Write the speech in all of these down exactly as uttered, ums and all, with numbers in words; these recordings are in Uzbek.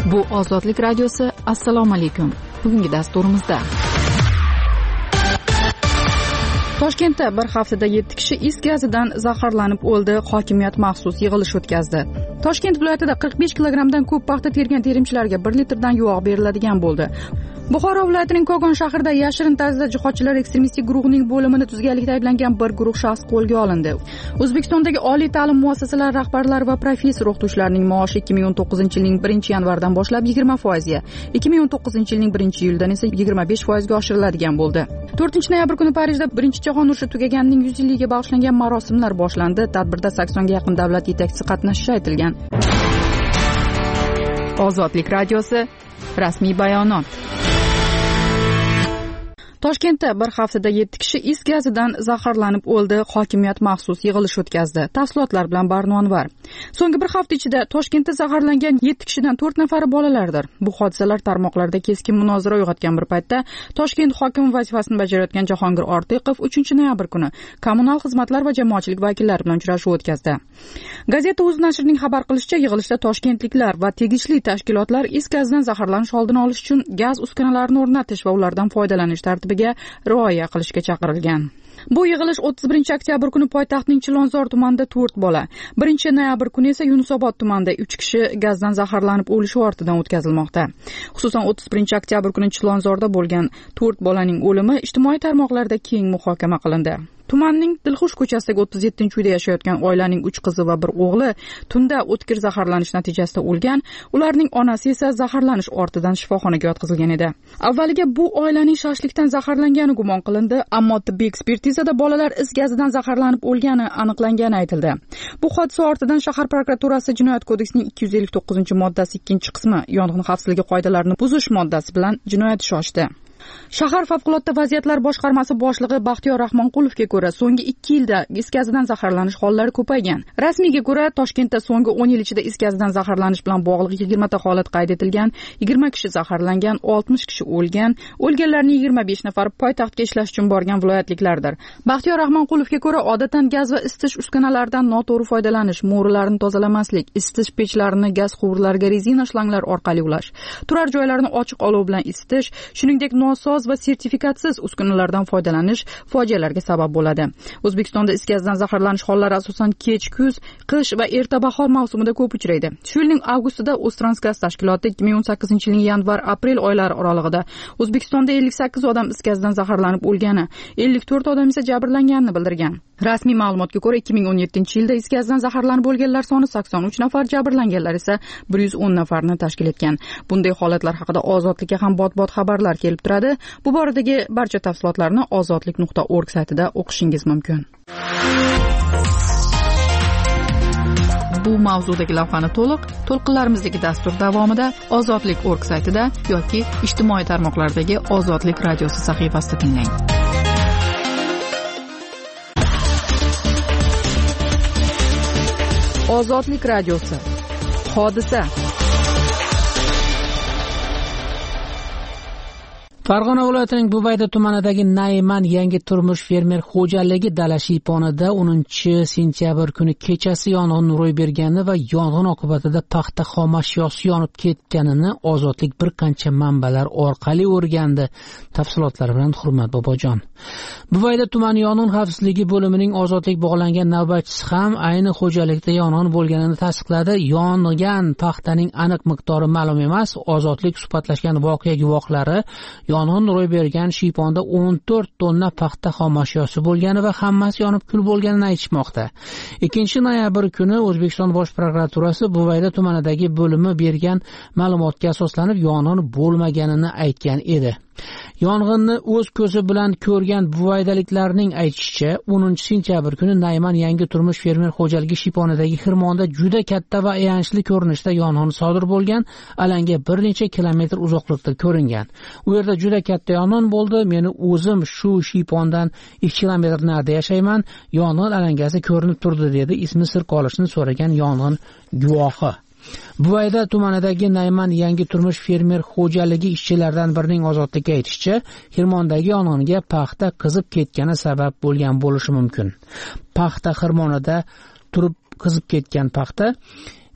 Bu Ozodlik radiosi. Assalomu alaykum. Bugungi dasturimizda Toshkentda bir haftada yetti kishi is gazidan zaharlanib o'ldi. Hokimiyat maxsus yig'ilish o'tkazdi. Toshkent viloyatida qirq besh kilogrammdan ko'p paxta tergan terimchilarga bir litrdan yog' beriladigan bo'ldi. Buxoro viloyatining Kogon shahrida yashirin tarzda jihodchilar ekstremistik guruhining bo'limini tuzganlikda ayblangan bir guruh shaxs qo'lga olindi. O'zbekistondagi oliy ta'lim muassasalari rahbarlari va professor o'qituvchilarining maoshi ikki ming o'n to'qqizinchi yilning birinchi yanvardan boshlab yigirma foizga, ikki ming o'n to'qqizinchi yilning birinchi iyuldan esa yigirma besh foizga oshiriladigan bo'ldi. to'rtinchi noyabr kuni Parijda birinchi jahon urushi tugaganining yuz yilligiga bag'ishlangan marosimlar boshlandi. Tadbirda saksonga yaqin davlat yetakchisi qatnashishi aytilgan. Ozodlik radiosi rasmiy bayonot. Toshkentda bir haftada yetti kishi is gazidan zaharlanib o'ldi. Hokimiyat maxsus yig'ilish o'tkazdi. Tafsilotlar bilan Barnonvar. So'nggi bir hafta ichida Toshkentda zaharlangan yetti kishidan to'rt nafari bolalardir. Bu hodisalar tarmoqlarda keskin munozara uyg'otgan bir paytda Toshkent hokimi vazifasini bajarayotgan Jahongir Ortiqov uchinchi noyabr kuni kommunal xizmatlar va jamoatchilik vakillari bilan uchrashuv o'tkazdi. Gazeta Uz nashrining xabar qilishicha, yig'ilishda toshkentliklar va tegishli tashkilotlar is gazidan zaharlanish oldini olish uchun gaz uskunalarini o'rnatish va ulardan foydalanish tartibiga rioya qilishga chaqirilgan. Bu yig'ilish o'ttiz birinchi oktyabr kuni poytaxtning Chilonzor tumanida to'rt bola, birinchi noyabr kuni esa Yunusobod tumanida uch kishi gazdan zaharlanib o'lishi ortidan o'tkazilmoqda. Xususan o'ttiz birinchi oktyabr kuni Chilonzorda bo'lgan to'rt bolaning o'limi ijtimoiy tarmoqlarda keng muhokama qilindi. Tumanning Dilxush ko'chasidagi o'ttiz yettinchi uyda yashayotgan oilaning uch qizi va bir o'g'li tunda o'tkir zaharlanish natijasida o'lgan. Ularning onasi esa zaharlanish ortidan shifoxonaga yotqizilgan edi. Avvaliga bu oilaning shashlikdan zaharlangani gumon qilindi, ammo tibbiy ekspertizada bolalar is gazidan zaharlanib o'lgani aniqlangani aytildi. Bu hodisa ortidan shahar prokuraturasi Jinoyat kodeksining ikki yuz ellik to'qqizinchi moddasi ikkinchi qismi yong'in xavfsizligi qoidalarini buzish moddasi bilan jinoyat ishi ochdi. Shahar favqulodda vaziyatlar boshqarmasi boshlig'i Baxtiyor Rahmonqulovga ko'ra, so'nggi ikki yilda is gazidan zaharlanish hollari ko'paygan. Rasmiyga ko'ra, Toshkentda so'nggi o'n yil ichida is gazidan zaharlanish bilan bog'liq yigirma ta holat qayd etilgan, yigirma kishi zaharlangan, oltmish kishi o'lgan. O'lganlarning yigirma besh nafari poytaxtga ishlash uchun borgan viloyatliklardir. Baxtiyor Rahmonqulovga ko'ra, odatan gaz va isitish uskunalaridan noto'g'ri foydalanish, mo'rilarni tozalamaslik, isitish pechlarini gaz quvurlariga rezina shlanglar orqali ulash, turar joylarni ochiq olov bilan isitish, shuningdek soz va sertifikatsiz uskunalardan foydalanish fojialarga sabab bo'ladi. O'zbekistonda is gazidan zaharlanish hollari asosan kech kuz, qish va erta bahor mavsumida ko'p uchraydi. Shu yilning avgustida O'ztransgaz tashkiloti ikki ming o'n sakkizinchi yilning yanvar-aprel oylari oralig'ida O'zbekistonda ellik sakkiz odam is gazidan zaharlanib o'lgani, ellik to'rt odam esa jabrlanganini bildirgan. Rasmiy ma'lumotga ko'ra, ikki ming o'n yettinchi yilda is gazidan zaharlanib o'lganlar soni sakson uch nafar, jabrlanganlar esa bir yuz o'n nafarni tashkil etgan. Bunday holatlar haqida Ozodlikka ham bot-bot xabarlar kelib turadi. Bu boradagi barcha tafsilotlarni ozodlik nuqta org saytida o'qishingiz mumkin. Bu mavzudagi lavhani to'liq to'lqinlarimizdagi dastur davomida ozodlik nuqta org saytida yoki ijtimoiy tarmoqlardagi Ozodlik radiosi sahifasida tinglang. Ozodlik radiosi. Hodisa. Farg'ona viloyatining Bubayda tumanidagi Nayman yangi turmush fermer xo'jaligi dala shiyponida o'ninchi sentyabr kuni kechasi yong'in ro'y bergani va yong'in oqibatida paxta xom ashyosi yonib ketganini Ozodlik bir qancha manbalar orqali o'rgandi. Tafsilotlar bilan Hurmat Bobojon. Bubayda tuman yong'in xavfsizligi bo'limining Ozodlik bog'langan navbatchisi ham ayni xo'jalikda yong'in bo'lganini tasdiqladi. Yongan paxtaning aniq miqdori ma'lum emas. Ozodlik suhbatlashgan voqea guvohlari yong'in ro'y bergan shiyponda o'n to'rt tonna paxta xom ashyosi bo'lgani va hammasi yonib kul bo'lganini aytishmoqda. ikkinchi noyabr kuni O'zbekiston Bosh prokuraturasi Bubayda tumanidagi bo'limi bergan ma'lumotga asoslanib yong'in bo'lmaganini aytgan edi. Yong'inni o'z ko'zi bilan ko'rgan buvaydaliklarning aytishicha, o'ninchi sentyabr kuni Nayman yangi turmush fermer xo'jaligi shiyponidagi xirmonda juda katta va ayanchli ko'rinishda yong'in sodir bo'lgan, alanga bir necha kilometr uzoqlikda ko'ringan. U yerda juda katta yong'in bo'ldi. Meni o'zim shu shiypondan ikki kilometr narida yashayman. Yong'in alangasi ko'rinib turdi, dedi ismi sir qolishni so'ragan yong'in guvohi. Bubayda tumanidagi Nayman yangi turmush fermer xo'jaligi ishchilaridan birining Ozodlikka aytishicha, xirmondagi yong'inga paxta qizib ketgani sabab bo'lgan bo'lishi mumkin. Paxta xirmonida turib qizib ketgan paxta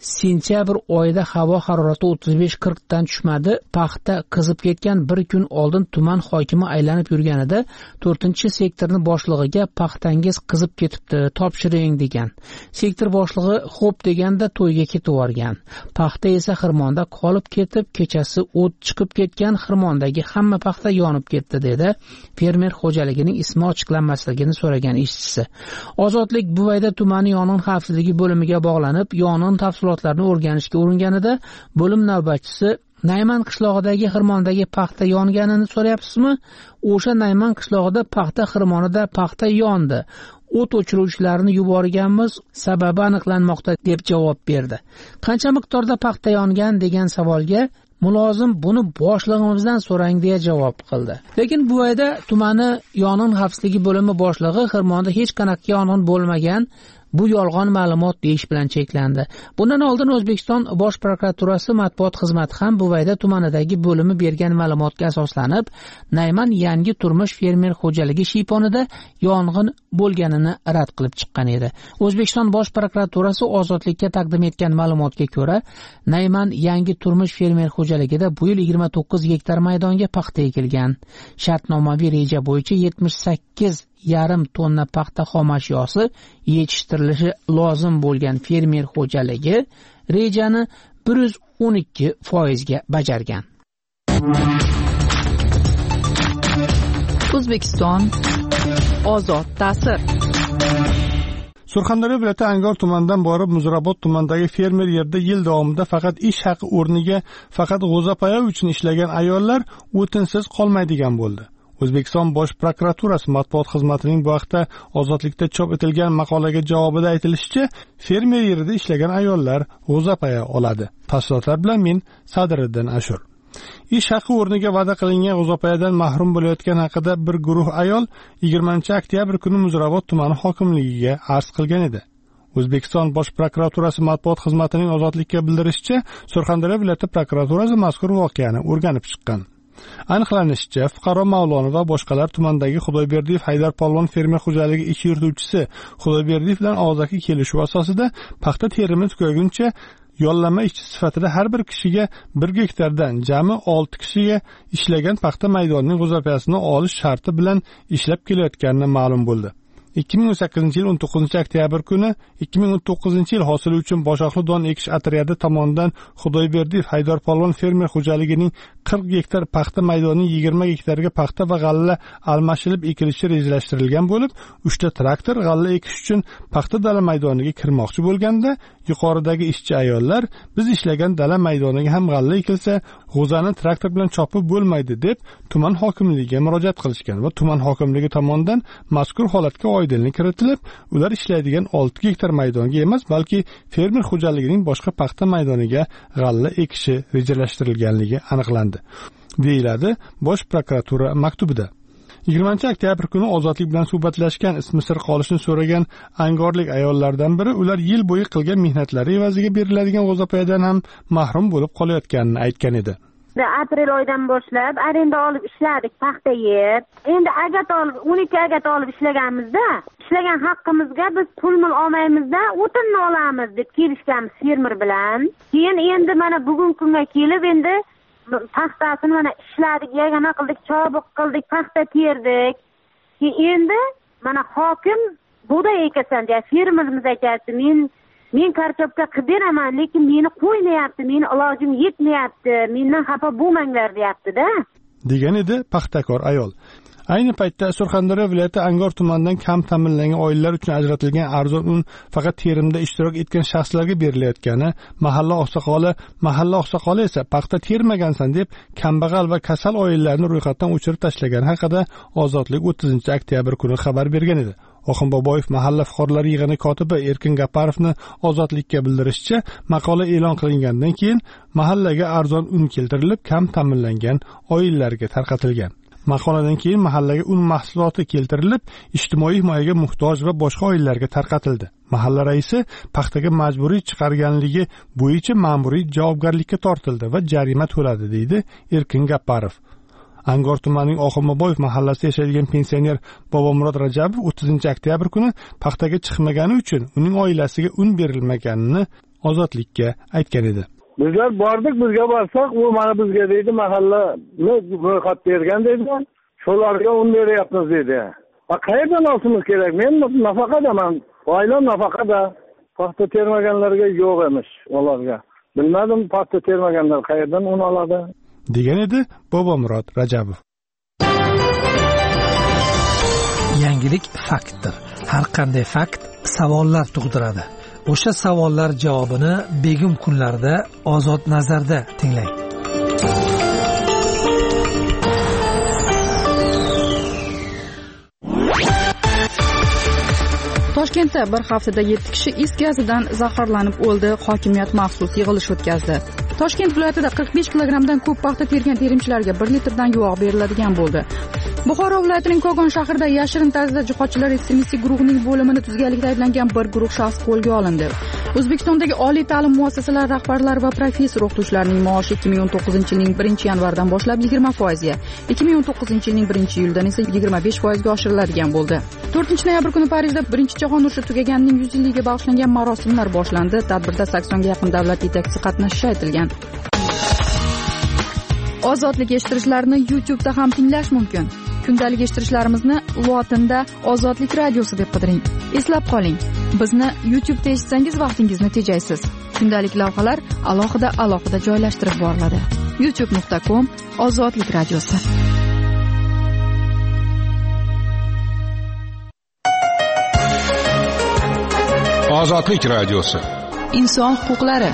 sentyabr oyida havo harorati o'ttiz besh qirq dan tushmadi. Paxta qizib ketgan bir kun oldin tuman hokimi aylanib yurganida to'rtinchi sektorni boshlig'iga paxtangiz qizib ketibdi, topshiring degan. Sektor boshlig'i xo'p deganda to'yga ketib yuborgan. Paxta esa xirmonda qolib ketib, kechasi o't chiqib ketgan, xirmondagi hamma paxta yonib ketdi dedi fermer xo'jaligining ismi ochiqlanmasligini so'ragan ishchisi. Ozodlik Buvayda tumani yong'in xavfsizligi bo'limiga bog'lanib, yong'in tafsilotlarini o'rganishga uringanda bo'lim navbatchisi Nayman qishlog'idagi xirmondagi paxta yonganini so'rayapsizmi? O'sha Nayman qishlog'ida paxta xirmonida paxta yondi. O't o'chiruvchilarni yuborganmiz, sababi aniqlanmoqda deb javob berdi. Qancha miqdorda paxta yongan degan savolga mulozim buni boshlig'imizdan so'rang deya javob qildi. Lekin Buvayda tumani yong'in xavfsizligi bo'limi boshlig'i xirmonda hech qanaqa yong'in bo'lmagan, bu yolg'on ma'lumot deyish bilan cheklandi. Bundan oldin O'zbekiston Bosh prokuraturasi matbuot xizmati ham Buvayda tumanidagi bo'limi bergan ma'lumotga asoslanib, Nayman yangi turmush fermer xo'jaligi shiyponida yong'in bo'lganini rad qilib chiqqan edi. O'zbekiston Bosh prokuraturasi Ozodlikka taqdim etgan ma'lumotga ko'ra, Nayman yangi turmush fermer xo'jaligida bu yil yigirma to'qqiz gektar maydonga paxta ekilgan. Shartnomaviy reja bo'yicha yetmish sakkiz yarim tonna paxta xom ashyosi yetishtirilishi lozim bo'lgan fermer xo'jaligi rejani bir yuz o'n ikki foiz ga bajargan. O'zbekiston ozod ta'sir. Surxondaryo viloyati Angor tumanidan borib Muzrabot tumanidagi fermer yerda yil davomida faqat ish haqi o'rniga faqat g'o'zapayov uchun ishlagan ayollar o'tinsiz qolmaydigan bo'ldi. O'zbekiston Bosh prokuraturasi matbuot xizmatining bu haqda Ozodlikda chop etilgan maqolaga javobida aytilishicha, fermer yerida ishlagan ayollar g'o'zapaya oladi. Tafsilotlar bilan men Sadriddin Ashur. Ish haqi o'rniga va'da qilingan g'o'zapayadan mahrum bo'layotgan haqida bir guruh ayol yigirmanchi oktyabr kuni Muzrabot tumani hokimligiga arz qilgan edi. O'zbekiston Bosh prokuraturasi matbuot xizmatining Ozodlikka bildirishicha, Surxondaryo viloyati prokuraturasi mazkur voqeani o'rganib chiqqan. Aniqlanishicha, fuqaro Mavlonov va boshqalar tumandagi Xudoyberdiyev Haydar Polvon fermer xo'jaligi ish yurituvchisi Xudoyberdiyev bilan og'zaki kelishuv asosida paxta terimi tugaguncha yollama ishchi sifatida har bir kishiga bir gektardan jami olti kishiga ishlagan paxta maydonining g'o'zapayasini olish sharti bilan ishlab kelayotganini ma'lum bo'ldi. ikki ming o'n sakkizinchi yil o'n to'qqizinchi oktyabr kuni ikki ming o'n to'qqizinchi yil hosili uchun boshoqli don ekish otryadi tomonidan Xudoyberdiyev Haydar Polvon fermer xo'jaligining qirq gektar paxta maydonining yigirma gektarga paxta va g'alla almashilib ekilishi rejalashtirilgan bo'lib, uchta traktor g'alla ekish uchun paxta dala maydoniga kirmoqchi bo'lganda, yuqoridagi ishchi ayollar biz ishlagan dala maydoniga ham g'alla ekilsa, g'o'zani traktor bilan chopib bo'lmaydi deb tuman hokimligiga murojaat qilishgan va tuman hokimligi tomonidan mazkur holatga oydinlik kiritilib, ular ishlaydigan olti gektar maydonga emas, balki fermer xo'jaligining boshqa paxta maydoniga g'alla ekishi rejalashtirilganligi aniqlandi, deyiladi Bosh prokuratura maktubida. yigirmanchi oktyabr kuni Ozodlik bilan suhbatlashgan, ismi sir qolishini so'ragan angorlik ayollardan biri ular yil bo'yi qilgan mehnatlari evaziga beriladigan g'o'zapayadan ham mahrum bo'lib qolayotganini aytgan edi. Aprel oyidan boshlab arenda olib ishladik paxta yer. Endi agat olib o'n ikki agat olib ishlaganmizda, ishlagan haqqimizga biz pul-mul olmaymizda o'tinni olamiz deb kelishganmiz fermer bilan. Keyin endi mana bugun kunga kelib endi paxtasini mana ishladik, yagona qildik, chobiq qildik, paxta terdik. Endi mana hokim bug'doy ekasan deya fermerimiz aytayapti, men men kartopka qilib beraman, lekin meni qo'ymayapti, meni ilojim yetmayapti, mendan xafa bo'lmanglar deyapti-da, degan edi paxtakor ayol. Ayni paytda Surxondaryo viloyati Angor tumanidan kam ta'minlangan oilalar uchun ajratilgan arzon un faqat terimda ishtirok etgan shaxslarga berilayotgani, mahalla oqsoqoli, mahalla oqsoqoli esa paxta termagansan deb kambag'al va kasal oilalarni ro'yxatdan o'chirib tashlagan haqida Ozodlik o'ttizinchi oktyabr kuni xabar bergan edi. Oxin Boboyev mahalla fuqarolar yig'ini kotibi Erkin Gaparovni Ozodlikka bildirishicha, maqola e'lon qilingandan keyin mahallaga arzon un keltirilib, kam ta'minlangan oilalarga tarqatilgan. Maqoladan keyin mahallaga un mahsuloti keltirilib, ijtimoiy himoyaga muhtoj va boshqa oilalarga tarqatildi. Mahalla raisi paxtaga majburiy chiqarganligi bo'yicha ma'muriy javobgarlikka tortildi va jarima to'ladi, deydi Erkin Gaparov. Angor tumanining Oxunboboyev mahallasida yashaydigan pensioner Bobomurod Rajabov o'ttizinchi oktyabr kuni paxtaga chiqmagani uchun uning oilasiga un berilmaganini ozodlikka aytgan edi. Bizlar bordik, bizga borsak, u mana bizga deydi, mahallani ro'yxat bergan deydi. Shularga un beryapmiz deydi. Ha, qayerdan olishimiz kerak? Men nafaqadaman. Oilam nafaqada. Paxta termaganlarga yo'q emish, ularga. Bilmadim, paxta termaganlar qayerdan un oladi? degan edi Bobomurod Rajabov. Yangilik faktdir. Har qanday fakt savollar tug'diradi. O'sha savollar javobini Begum kunlarida Ozod nazarda tinglang. Toshkentda bir haftada yetti kishi is gazidan zaharlanib o'ldi. Hokimiyat maxsus yig'ilish o'tkazdi. Toshkent viloyatida qirq besh kilogrammdan ko'p paxta tergan terimchilarga bir litrdan yog' beriladigan bo'ldi. Buxoro viloyatining Kogon shahrida yashirin tarzda jihodchilar ekstremistik guruhining bo'limini tuzganlikda ayblangan bir guruh shaxs qo'lga olindi. O'zbekistondagi oliy ta'lim muassasalari rahbarlari va professor o'qituvchilarining maoshi ikki ming o'n to'qqizinchi yilning birinchi yanvardan boshlab yigirma foizga, ikki ming o'n to'qqizinchi yilning birinchi iyuldan esa yigirma besh foizga oshiriladigan bo'ldi. to'rtinchi noyabr kuni Parijda birinchi jahon urushi tugaganining yuz yilligiga bag'ishlangan marosimlar boshlandi. Tadbirda saksonga yaqin davlat yetakchisi qatnashishi aytilgan. Ozodlik eshittirishlarini YouTube'da ham tinglash mumkin. Kundalik eshittirishlarimizni lotinda Ozodlik radiosi deb qidiring. Eslab qoling, bizni YouTube'da eshitsangiz vaqtingizni tejaysiz. Kundalik lavhalar alohida alohida joylashtirib boriladi. youtube nuqta com Ozodlik radiosi. Ozodlik radiosi. Inson huquqlari.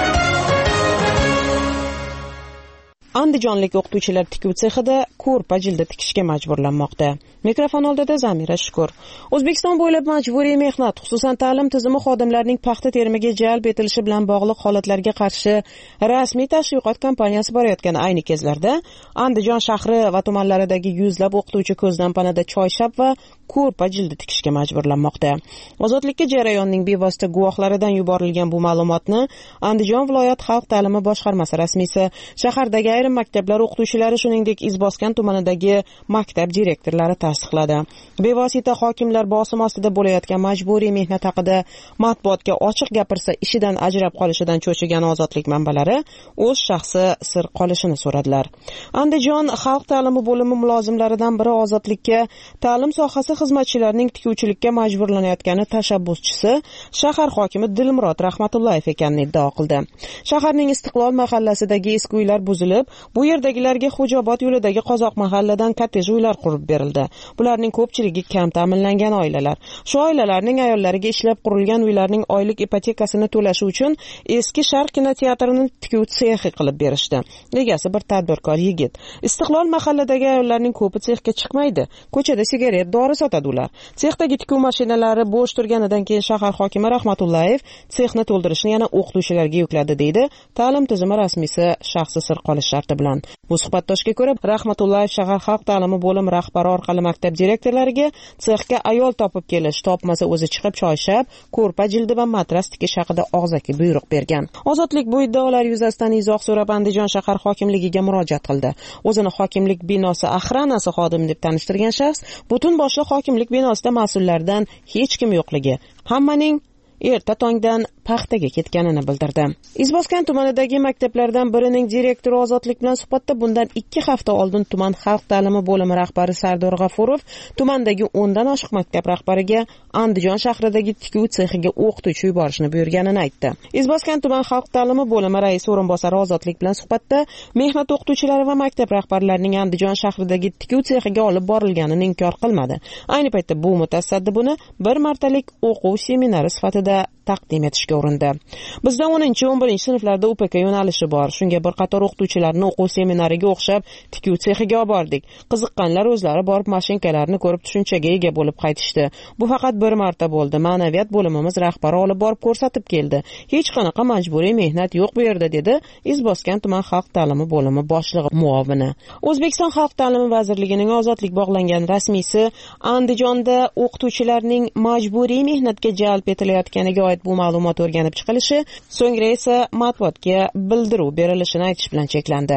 Andijonlik o'qituvchilar tikuv sexida ko'rpa jildi tikishga majburlanmoqda. Mikrofon oldida Zamira Shukur. O'zbekiston bo'ylab majburiy mehnat, xususan ta'lim tizimi xodimlarining paxta terimiga jalb etilishi bilan bog'liq holatlarga qarshi rasmiy tashviqot kampaniyasi borayotgan ayni kezlarda Andijon shahri va tumanlaridagi yuzlab o'qituvchi ko'zdan panada choyshab va ko'rpa jildi tikishga majburlanmoqda. Ozodlikka jarayonning bevosita guvohlaridan yuborilgan bu ma'lumotni Andijon viloyat xalq ta'limi boshqarmasi rasmiysi, shahardagi ayrim maktablar o'qituvchilari, shuningdek Izboskan tumanidagi maktab direktorlari tasdiqladi. Bevosita hokimlar bosim ostida bo'layotgan majburiy mehnat haqida matbuotga ochiq gapirsa ishidan ajrab qolishidan cho'chigan ozodlik manbalari o'z shaxsi sir qolishini so'radilar. Andijon xalq ta'limi bo'limi mulozimlaridan biri ozodlikka ta'lim sohasi xizmatchilarining tikuvchilikka majburlanayotgani tashabbuschisi shahar hokimi Dilmurod Rahmatullayev ekanini iddao qildi. Shaharning Istiqlol mahallasidagi eski uylar buzilib, bu yerdagilarga Xo'jobod yo'lidagi Qozoq mahalladan kottej uylar qurib berildi. Bularning ko'pchiligi kam ta'minlangan oilalar. Shu oilalarning ayollariga ishlab qurilgan uylarning oylik ipotekasini to'lashi uchun eski Sharq kinoteatrini tikuv sexi qilib berishdi. Egasi bir tadbirkor yigit. Istiqlol mahalladagi ayollarning ko'pi sexga chiqmaydi. Ko'chada sigaret, dori sotadi ular. Sexdagi tikuv mashinalari bo'sh turganidan keyin shahar hokimi Rahmatullayev sexni to'ldirishni yana o'qituvchilarga yukladi deydi ta'lim tizimi rasmiysi shaxsi sir qolish sharti bilan. Bu suhbatdoshga ko'ra Rahmatullayev shahar xalq ta'limi bo'limi rahbari orqali maktab direktorlariga sexga ayol topib kelish, topmasa o'zi chiqib choyshab, ko'rpa jildi va matras tikish haqida og'zaki buyruq bergan. Ozodlik bu iddaolar yuzasidan izoh so'rab Andijon shahar hokimligiga murojaat qildi. O'zini hokimlik binosi axranasi xodim deb tanishtirgan shaxs butun boshli hokimlik binosida mas'ullardan hech kim yo'qligi, hammaning erta tongdan paxtaga ketganini bildirdi. Izboskan tumanidagi maktablardan birining direktori Ozodlik bilan suhbatda bundan ikki hafta oldin tuman xalq ta'limi bo'limi rahbari Sardor G'afurov tumandagi o'ndan oshiq maktab rahbariga Andijon shahridagi tikuv sexiga o'qituvchi yuborishni buyurganini aytdi. Izboskan tuman xalq ta'limi bo'limi raisi o'rinbosari Ozodlik bilan suhbatda mehnat o'qituvchilari va maktab rahbarlarining Andijon shahridagi tikuv sexiga olib borilganini inkor qilmadi. Ayni paytda bu mutasaddi buni bir martalik o'quv seminari sifatida taqdim etishga urindi. Bizda o'ninchi o'n birinchi sinflarda U P K yo'nalishi bor. Shunga bir qator o'qituvchilarni o'quv seminariga o'xshab tikuv sexiga olib bordik. Qiziqqanlar o'zlari borib mashinkalarni ko'rib tushunchaga ega bo'lib qaytishdi. Bu faqat bir marta bo'ldi. Ma'naviyat bo'limimiz rahbari olib borib ko'rsatib keldi. Hech qanaqa majburiy mehnat yo'q bu yerda, dedi Izboskan tuman xalq ta'limi bo'limi boshlig'i muovini. O'zbekiston xalq ta'limi vazirligining ozodlik bog'langan rasmiysi Andijonda o'qituvchilarning majburiy mehnatga jalb etilayotganiga oid bu ma'lumot o'rganib chiqilishi, so'ngra esa matbuotga bildiruv berilishini aytish bilan cheklandi.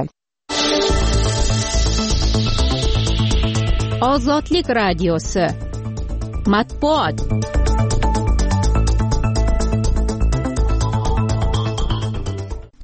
Ozodlik radiosi. Matbuot.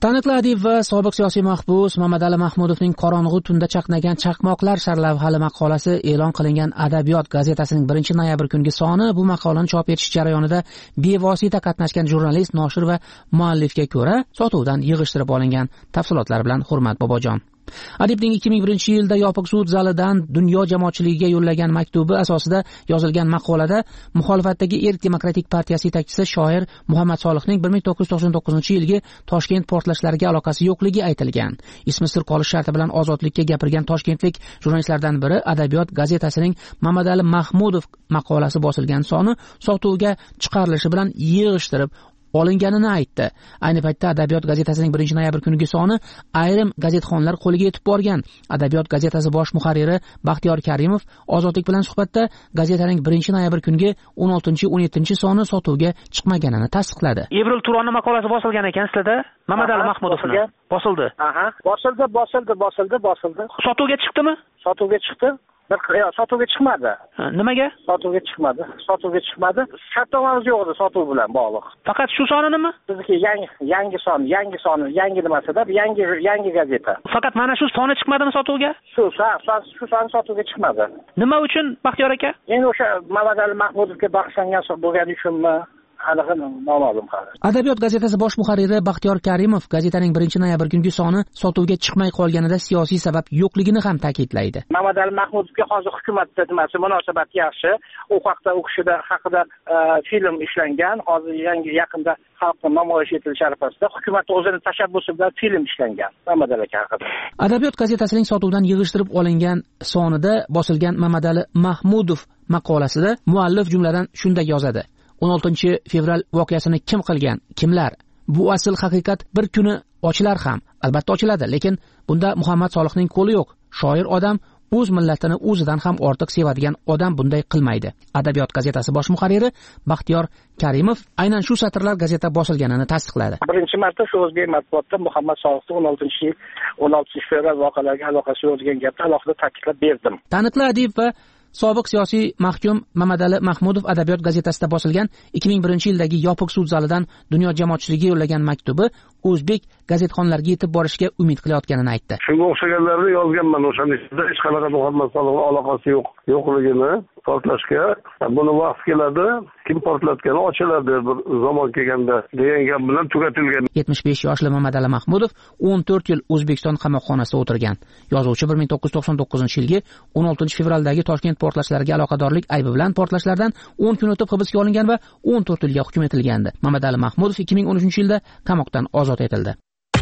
Taniqli adib va sobiq siyosiy mahbus Mamadali Mahmudovning Qorong'u tunda chaqnagan chaqmoqlar sarlavhali maqolasi e'lon qilingan Adabiyot gazetasining birinchi noyabr kungi soni bu maqolani chop etish jarayonida bevosita qatnashgan jurnalist, noshir va muallifga ko'ra sotuvdan yig'ishtirib olingan. Tafsilotlar bilan Hurmat Bobojon. Adibning ikki ming birinchi yilda yopiq sud zalidan dunyo jamoatchiligiga yo'llagan maktubi asosida yozilgan maqolada muxolifatdagi Erk demokratik partiyasi yetakchisi shoir Muhammad Solihning bir ming to'qqiz yuz to'qson to'qqizinchi yilgi Toshkent portlashlariga aloqasi yo'qligi aytilgan. Ismi sir qolish sharti bilan ozodlikka gapirgan toshkentlik jurnalistlardan biri Adabiyot gazetasining Mamadali Mahmudov maqolasi bosilgan soni sotuvga chiqarilishi bilan yig'ishtirib olinganini aytdi. Ayni paytda Adabiyot gazetasining birinchi noyabr kungi soni ayrim gazetxonlar qo'liga yetib borgan. Adabiyot gazetasi bosh muharriri Baxtiyor Karimov Ozodlik bilan suhbatda gazetaning birinchi noyabr kungi o'n oltinchi o'n yettinchi soni sotuvga chiqmaganini tasdiqladi. Ibril Turonni maqolasi bosilgan ekan sizlarda? Mamadali Mahmudovning bosildi. Aha, bosildi, bosildi, bosildi, bosildi. Sotuvga chiqdimi? Sotuvga chiqdi. Yo'q, sotuvga chiqmadi. Nimaga? Sotuvga chiqmadi. Sotuvga chiqmadi. Shartnomamiz yo'q edi sotuv bilan bog'liq. Faqat shu sonimi? Bizniki yangi yangi son, yangi soni, yangi nimasida, yangi yangi gazeta. Faqat mana shu soni chiqmadimi sotuvga? Shu son, shu son sotuvga chiqmadi. Nima uchun Baxtiyor aka? Endi o'sha Mamadali Mahmudovga bag'ishlangan bo'lgani uchunmi? Aniqi noma'lum hali. Adabiyot gazetasi bosh muharriri Baxtiyor Karimov gazetaning birinchi noyabr kungi soni sotuvga chiqmay qolganida siyosiy sabab yo'qligini ham ta'kidlaydi. Mamadali Mahmudovga hozir hukumatda nimasi munosabat yaxshi. U haqda u kishida haqida film ishlangan. Hozir yangi yaqinda xalqqa namoyish etilishi arafasida hukumat o'zini tashabbusi bilan film ishlangan Mamadali aka haqida. Adabiyot gazetasining sotuvdan yig'ishtirib olingan sonida bosilgan Mamadali Mahmudov maqolasida muallif jumladan shunday yozadi: o'n oltinchi fevral voqeasini kim qilgan, kimlar? Bu asl haqiqat bir kuni ochilar ham, albatta ochiladi, lekin bunda Muhammad Solihning qo'li yo'q. Shoir odam o'z millatini o'zidan ham ortiq sevadigan odam bunday qilmaydi. Adabiyot gazetasi bosh muharriri Baxtiyor Karimov aynan shu satrlar gazeta bosilganini tasdiqladi. Birinchi marta shu o'zbek matbuotida Muhammad Solihning o'n oltinchi yil o'n oltinchi fevral voqealariga aloqasi yo'q degan gapni alohida ta'kidlab berdim. Taniqli adib va sobiq siyosiy mahkum Mamadali Mahmudov Adabiyot gazetasida bosilgan ikki ming birinchi yildagi yopiq sud zalidan dunyo jamoatchiligiga yo'llagan maktubi o'zbek gazetxonlariga yetib borishga umid qilayotganini aytdi. Shunga o'xshaganlarni yozganman, o'shaning ichida hech qanaqa Muhammad Solihning aloqasi yo'q, yo'qligini portlashga. Buni vaqt keladi, kim portlatgani ochiladi bir zamon kelganda degan gap bilan tugatilgan. yetmish besh yoshli Mamadali Mahmudov o'n to'rt yil O'zbekiston qamoqxonasida o'tirgan. Yozuvchi bir ming to'qqiz yuz to'qson to'qqizinchi yilgi o'n oltinchi fevraldagi Toshkent portlashlariga aloqadorlik aybi bilan portlashlardan o'n kun o'tib hibsga olingan va o'n to'rt yilga hukm etilgandi. Mamadali Mahmudov ikki ming o'n uchinchi yilda qamoqdan ozod etildi.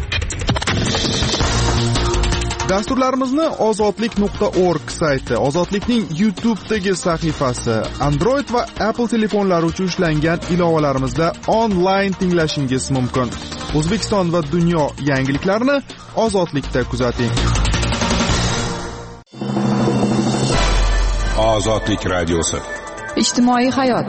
Dasturlarimizni ozodlik nuqta org sayti, Ozodlikning YouTube'dagi sahifasi, Android va Apple telefonlari uchun ishlangan ilovalarimizda onlayn tinglashingiz mumkin. O'zbekiston va dunyo yangiliklarini Ozodlikda kuzating. Ozodlik radiosi. Ijtimoiy hayot.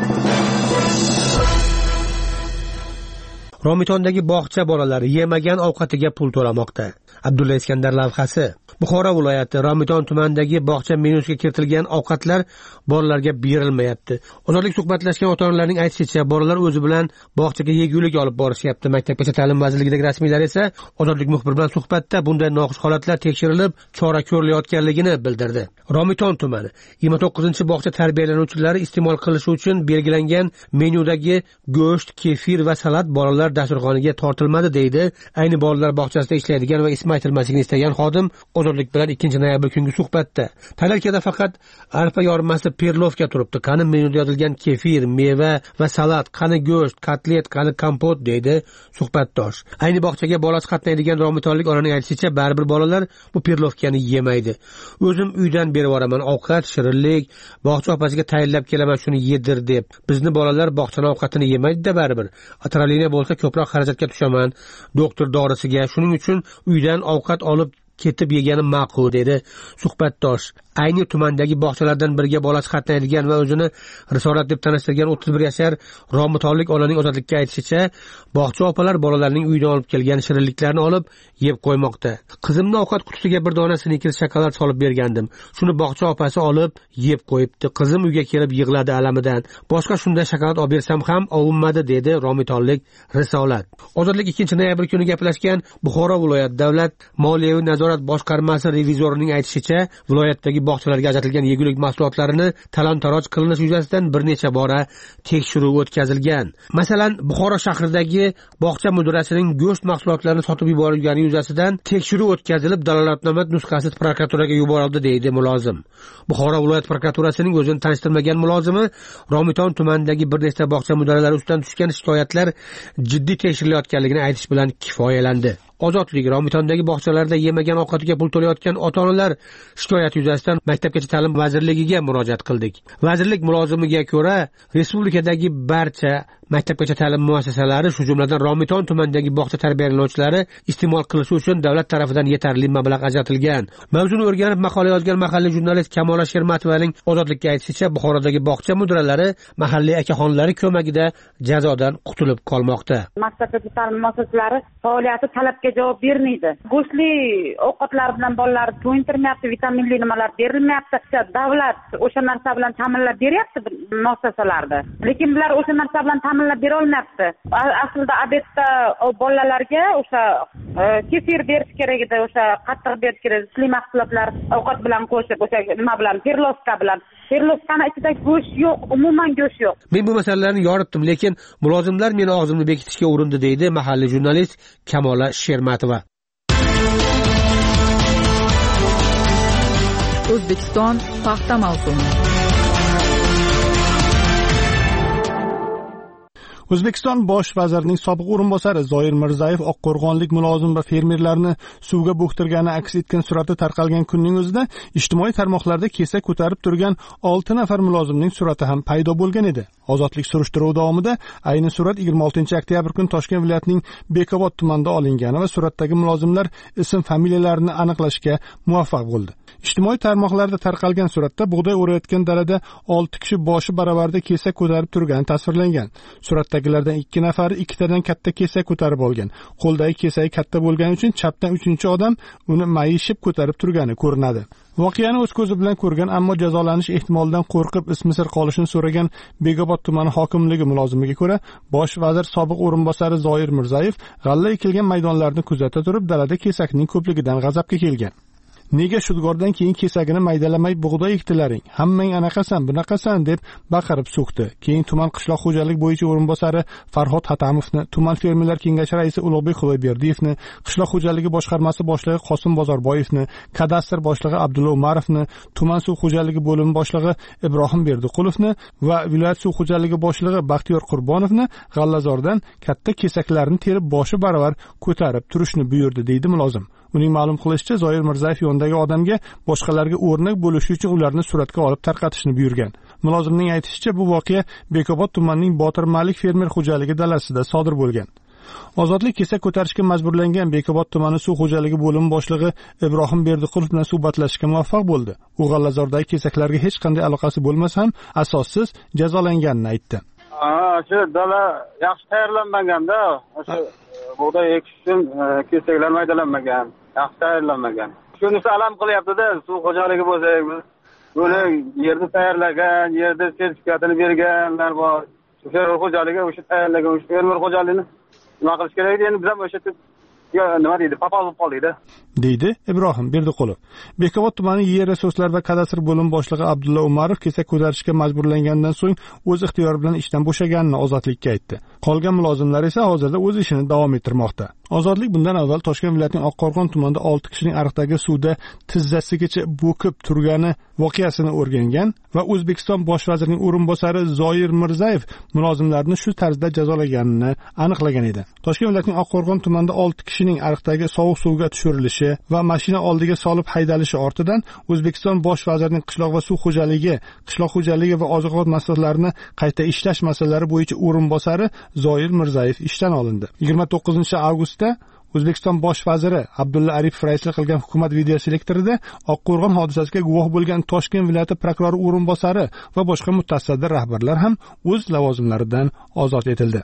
Romitondagi bog'cha bolalari yemagan ovqatiga pul to'lamoqda. Abdulla Iskandar lavhasi. Buxoro viloyati Romiton tumanidagi bog'cha menyusiga kiritilgan ovqatlar bolalarga berilmayapti. Ozodlik suhbatlashgan ota-onalarning aytishicha, bolalar o'zi bilan bog'chaga yegulik olib borishyapti. Maktabgacha ta'lim vazirligidagi rasmiylar esa Ozodlik muxbiri bilan suhbatda bunday noxush holatlar tekshirilib, chora ko'rilayotganligini bildirdi. Romiton tumani yigirma to'qqizinchi bog'cha tarbiyalanuvchilari iste'mol qilishi uchun belgilangan menyudagi go'sht, kefir va salat bolalar dasturxoniga tortilmadi deydi. Ayni bolalar bog'chasida ishlaydigan va ismi aytilmasligini istagan xodim Ozodlik bilan ikkinchi noyabr kungi suhbatda. Tarelkada faqat arpa yormasi perlovka turibdi. Qani menyuda yozilgan kefir, meva va salat, qani go'sht, kotlet, qani kompot deydi suhbatdosh. Ayni bog'chaga bolasi qatnaydigan romitonlik onaning aytishicha, baribir bolalar bu perlovkani yemaydi. O'zim uydan berib yuboraman ovqat, shirinlik, bog'cha opasiga tayinlab kelaman shuni yedir deb. Bizni bolalar bog'chani ovqatini yemaydi-da baribir. Atralina bo'lsa ko'proq xarajatga tushaman, doktor dorisiga. Shuning uchun uydan ovqat olib ketib yegani ma'qul, dedi suhbatdosh. Ayni tumandagi bog'chalardan biriga bolasi qatnaydigan va o'zini risolat deb tanishtirgan o'ttiz bir yashar romitonlik onaning ozodlikka aytishicha, bog'cha opalar bolalarning uyidan olib kelgan shirinliklarni olib yeb qo'ymoqda. Qizimni ovqat qutisiga bir dona snikers shokolad solib bergandim. Shuni bog'cha opasi olib yeb qo'yibdi. Qizim uyga kelib yig'ladi alamidan. Boshqa shunday shokolad olib bersam ham ovunmadi, dedi romitonlik Risolat. Ozodlik ikkinchi noyabr kuni gaplashgan Buxoro viloyat davlat moliyaviy nazorat boshqarmasi revizorining aytishicha, viloyatdagi bog'chalarga ajratilgan yegulik mahsulotlarini talon-taroj qilinish yuzasidan bir necha bora tekshiruv o'tkazilgan. Masalan, Buxoro shahridagi bog'cha mudirasining go'sht mahsulotlarini sotib yuborilgani yuzasidan tekshiruv o'tkazilib, dalolatnoma nusxasi prokuraturaga yuborildi, deydi mulozim. Buxoro viloyat prokuraturasining o'zini tanishtirmagan mulozimi Romiton tumanidagi bir nechta bog'cha mudiralari ustidan tushgan shikoyatlar jiddiy tekshirilayotganligini aytish bilan kifoyalandi. Ozodlik Romitondagi bog'chalarda yemagan ovqatiga pul to'layotgan ota-onalar shikoyati yuzasidan Maktabgacha ta'lim vazirligiga murojaat qildik. Vazirlik mulozimiga ko'ra, respublikadagi barcha maktabgacha ta'lim muassasalari, shu jumladan Romiton tumanidagi bog'cha tarbiyalanuvchilari iste'mol qilishi uchun davlat tarafidan yetarli mablag' ajratilgan. Mavzuni o'rganib maqola yozgan mahalliy jurnalist Kamola Shermatovaning Ozodlikka aytishicha, Buxorodagi bog'cha mudiralari mahalliy akaxonlari ko'magida jazodan qutulib qolmoqda. Maktabgacha ta'lim muassasalari faoliyati talabga javob bermaydi. Go'shtli ovqatlar bilan bolalarni to'yintirmayapti, vitaminli nimalar berilmayapti. Davlat o'sha narsa bilan ta'minlab beryapti muassasalarda. Lekin bular o'sha narsa bilan ta'minlab bera olmayapti. Aslida obedda bolalarga o'sha kefir berish kerak edi, o'sha qattiq berish kerak edi. Sli mahsulotlar ovqat bilan qo'shib, o'sha nima bilan, perlovka bilan. Perlovkani ichida go'sht yo'q, umuman go'sht yo'q. Men bu masalalarni yoritdim, lekin mulozimlar meni og'zimni bekitishga urindi, deydi mahalliy jurnalist Kamola Shermatova. O'zbekiston paxta mavsumi. O'zbekiston bosh vazirining sobiq o'rinbosari Zoir Mirzayev oqqo'rg'onlik mulozim va fermerlarni suvga bo'xtirgani aks etgan surati tarqalgan kunning o'zida ijtimoiy tarmoqlarda kesa ko'tarib turgan olti nafar mulozimning surati ham paydo bo'lgan edi. Ozodlik surishtiruvi davomida ayni surat yigirma oltinchi oktyabr kuni Toshkent viloyatining Bekobod tumanida olingani va suratdagi mulozimlar ism familiyalarini aniqlashga muvaffaq bo'ldi. Ijtimoiy tarmoqlarda tarqalgan suratda bug'doy o'rayotgan dalada olti kishi boshi baravarda kesa ko'tarib turgani tasvirlangan. Suratdagilardan ikki nafari ikkitadan katta kesa ko'tarib olgan. Qo'ldagi kesayi katta bo'lgani uchun chapdan uchinchi odam uni mayishib ko'tarib turgani ko'rinadi. Voqeani o'z ko'zi bilan ko'rgan, ammo jazolanish ehtimolidan qo'rqib ismi sir qolishini so'ragan Bekobod tumani hokimligi mulozimiga ko'ra, bosh vazir sobiq o'rinbosari Zoir Mirzayev g'alla ekilgan maydonlarni kuzata turib, dalada kesakning ko'pligidan g'azabga kelgan. Nega shudgordan keyin kesagini maydalamay bug'doy ekdilaring? Hammang anaqasan, bunaqasan deb baqirib so'kdi. Keyin tuman qishloq xo'jalik bo'yicha o'rinbosari Farhod Hatamovni, tuman fermerlar kengashi raisi Ulug'bek Xudoyberdiyevni, qishloq xo'jaligi boshqarmasi boshlig'i Qosim Bozorboyevni, kadastr boshlig'i Abdulla Umarovni, tuman suv xo'jaligi bo'limi boshlig'i Ibrohim Berdiqulovni va viloyat suv xo'jaligi boshlig'i Baxtiyor Qurbonovni g'allazordan katta kesaklarni terib boshi baravar ko'tarib turishni buyurdi, deydi mulozim. Uning ma'lum qilishicha, Zoir Mirzayev yondagi odamga boshqalarga o'rnak bo'lishi uchun ularni suratga olib tarqatishni buyurgan. Mulozimning aytishicha, bu voqea Bekobod tumanining Botir Malik fermer xo'jaligi dalasida sodir bo'lgan. Ozodlik kesa ko'tarishga majburlangan Bekobod tumani suv xo'jaligi bo'limi boshlig'i Ibrohim Berdiqulov bilan suhbatlashishga muvaffaq bo'ldi. U g'allazordagi kesaklarga hech qanday aloqasi bo'lmasa ham asossiz jazolanganini aytdi. Ha, shu dala yaxshi tayyorlanmaganda, o'sha bug'doy ekish uchun kesaklar maydalanmagan, yaxshi tayyorlanmagan. Shunisi alam qilyapti-da, suv xo'jaligi bo'lsa, buni yerni tayyorlagan, yerda sertifikatini berganlar bor. Fermer xo'jaligi o'sha tayyorlagan, o'sha fermer xo'jaligini nima qilish kerak edi? Endi biz ham o'sha nima deydi, papal bo'lib qoldik-da, deydi Ibrohim Berdiqulov. Bekobod tumani yer resurslar va kadastr bo'limi boshlig'i Abdulla Umarov kesak ko'tarishga majburlangandan so'ng o'z ixtiyori bilan ishdan bo'shaganini Ozodlikka aytdi. Qolgan mulozimlar esa hozirda o'z ishini davom ettirmoqda. Ozodlik bundan avval Toshkent viloyatining Oqqo'rg'on tumanida olti kishining ariqdagi suvda tizzasigacha bo'kib turgani voqeasini o'rgangan va O'zbekiston bosh vazirining o'rinbosari Zoir Mirzayev mulozimlarni shu tarzda jazolaganini aniqlagan edi. Toshkent viloyatining Oqqo'rg'on tumanida olti kishining ariqdagi sovuq suvga tushirilishi va mashina oldiga solib haydalishi ortidan O'zbekiston bosh vazirining qishloq va suv xo'jaligi, qishloq xo'jaligi va oziq-ovqat mahsulotlarini qayta ishlash masalalari bo'yicha o'rinbosari Zoir Mirzayev ishdan olindi. yigirma to'qqizinchi avgustda O'zbekiston bosh vaziri Abdulla Aripov raislik qilgan hukumat videoselektorida Oqqo'rg'on hodisasiga guvoh bo'lgan Toshkent viloyati prokurori o'rinbosari va boshqa mutasaddi rahbarlar ham o'z lavozimlaridan ozod etildi.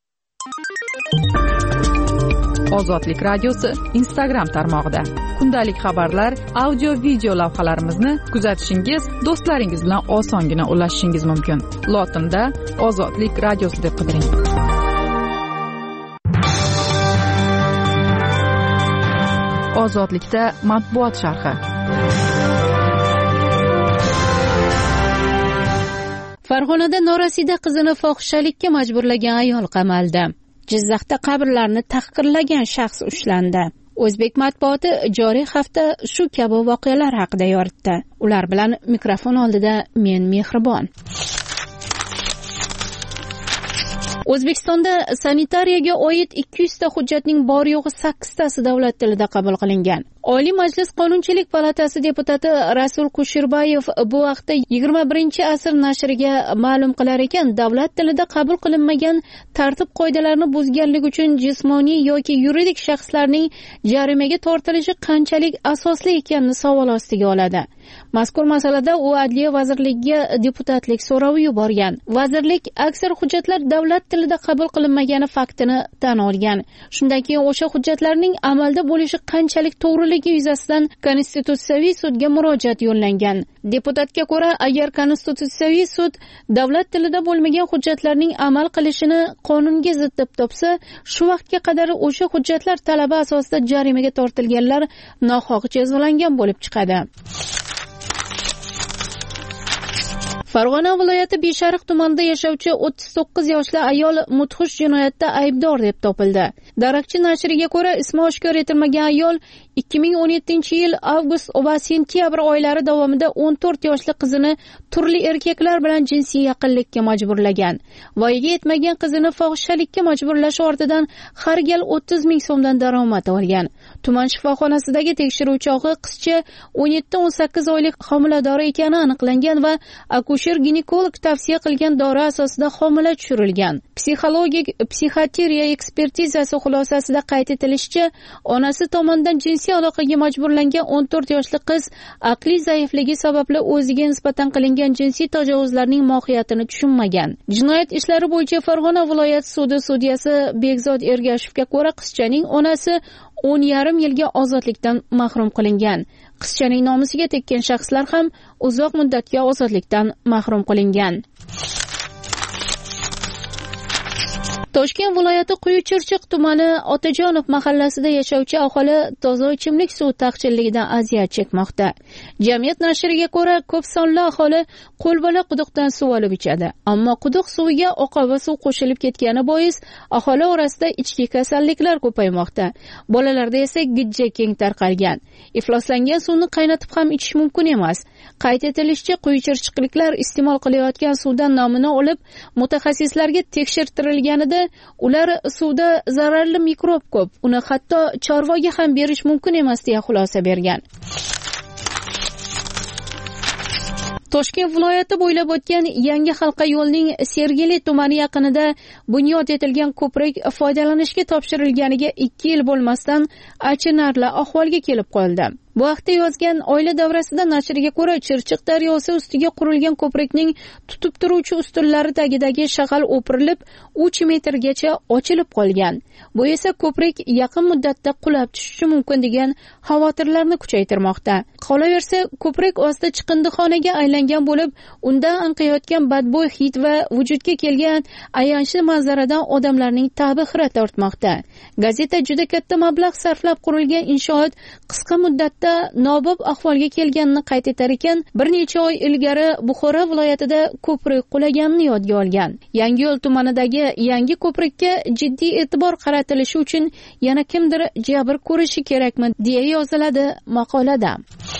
Ozodlik radiosi Instagram tarmog'ida kundalik xabarlar, audio video lavhalarimizni kuzatishingiz, do'stlaringiz bilan osongina ulashishingiz mumkin. Lotinda Ozodlik radiosi deb qidiring. Ozodlikda matbuot sharhi. Farg'onada norasida qizini fohishalikka majburlagan ayol qamaldi. Jizzaxda qabrlarni tahqirlagan shaxs ushlandi. O'zbek matbuoti joriy hafta shu kabi voqealar haqida yoritdi. Ular bilan mikrofon oldida men Mehribon. O'zbekistonda sanitariyaga oid ikki yuz ta hujjatning bor yo'g'i sakkiz tasi davlat tilida qabul qilingan. Oliy Majlis Qonunchilik palatasi deputati Rasul Kusherbayev bu vaqtda yigirma birinchi asr nashriga ma'lum qilar ekan, davlat tilida qabul qilinmagan tartib qoidalarini buzganlik uchun jismoniy yoki yuridik shaxslarning jarimaga tortilishi qanchalik asosli ekanini savol ostiga oladi. Mazkur masalada u Adliya vazirligiga deputatlik so'rovi yuborgan. Vazirlik aksar hujjatlar davlat tilida qabul qilinmagani faktini tan olgan. Shundan keyin o'sha hujjatlarning amalda bo'lishi qanchalik to'g'riligi yuzasidan Konstitutsiyaviy sudga murojaat yo'llangan. Deputatga ko'ra, agar Konstitutsiyaviy sud davlat tilida bo'lmagan hujjatlarning amal qilishini qonunga zid deb topsa, shu vaqtga qadar o'sha hujjatlar talabi asosida jarimaga tortilganlar nohaq jazolangan bo'lib chiqadi. Farg'ona viloyati Beshariq tumanida yashovchi o'ttiz to'qqiz yoshli ayol mudhish jinoyatda aybdor deb topildi. Darakchi nashriga ko'ra, ismi oshkor etilmagan ayol ikki ming o'n yettinchi yil avgust va sentyabr oylari davomida o'n to'rt yoshli qizini turli erkaklar bilan jinsiy yaqinlikka majburlagan. Voyaga yetmagan qizini fohishalikka majburlash ortidan har gal o'ttiz ming so'mdan daromad olgan. Tuman shifoxonasidagi tekshiruvchi og'i qizcha o'n yetti o'n sakkiz oylik homilador ekani aniqlangan va akusher ginekolog tavsiya qilgan dori asosida homila tushirilgan. Psixologik psixiatriya ekspertizasi xulosasida qayd etilishicha, onasi tomonidan jinsiy aloqaga majburlangan o'n to'rt yoshli qiz aqliy zaifligi sababli o'ziga nisbatan qilingan jinsiy tajovuzlarning mohiyatini tushunmagan. Jinoyat ishlari bo'yicha Farg'ona viloyat sudi sudyasi Bekzod Ergashevga ko'ra, qizchaning onasi o'n yarim yilga ozodlikdan mahrum qilingan. Qizchaning nomusiga tekkan shaxslar ham uzoq muddatga ozodlikdan mahrum qilingan. Toshkent viloyati Quyuchirchiq tumani Otajonov mahallasida yashovchi aholi toza ichimlik suvi taqchilligidan aziyat chekmoqda. Jamiyat nashriga ko'ra, ko'p sonli aholi qo'lbola quduqdan suv olib ichadi. Ammo quduq suviga oqova suv qo'shilib ketgani bois aholi orasida ichki kasalliklar ko'paymoqda. Bolalarda esa gijja keng tarqalgan. Ifloslangan suvni qaynatib ham ichish mumkin emas. Qayd etilishicha, quyuchirchiqliklar iste'mol qilayotgan suvdan namuna olib, mutaxassislarga tekshirtirilganida ular suvda zararli mikrob ko'p, uni hatto chorvaga ham berish mumkin emas deya xulosa bergan. Toshkent viloyati bo'ylab o'tgan yangi halqa yo'lning Sergeli tumani yaqinida bunyod etilgan ko'prik foydalanishga topshirilganiga ikki yil bo'lmasdan achinarli ahvolga kelib qoldi. Bu haqda yozgan Oila davrasida nashriga ko'ra, Chirchiq daryosi ustiga qurilgan ko'prikning tutib turuvchi ustunlari tagidagi shag'al o'pirilib, uch metrgacha ochilib qolgan. Bu esa ko'prik yaqin muddatda qulab tushishi mumkin degan xavotirlarni kuchaytirmoqda. Qolaversa, ko'prik osti chiqindixonaga aylangan bo'lib, undan anqiyotgan badbo'y hid va vujudga kelgan ayanchli manzaradan odamlarning ta'bi-xira tortmoqda. Gazeta juda katta mablag' sarflab qurilgan inshoot qisqa muddatda nobop ahvolga kelganini qayd etar ekan, bir necha oy ilgari Buxoro viloyatida ko'prik qulaganini yodga olgan. Yangiyo'l tumanidagi yangi ko'prikka jiddiy e'tibor qaratilishi uchun yana kimdir jabr ko'rishi kerakmi, deya yoziladi maqolada.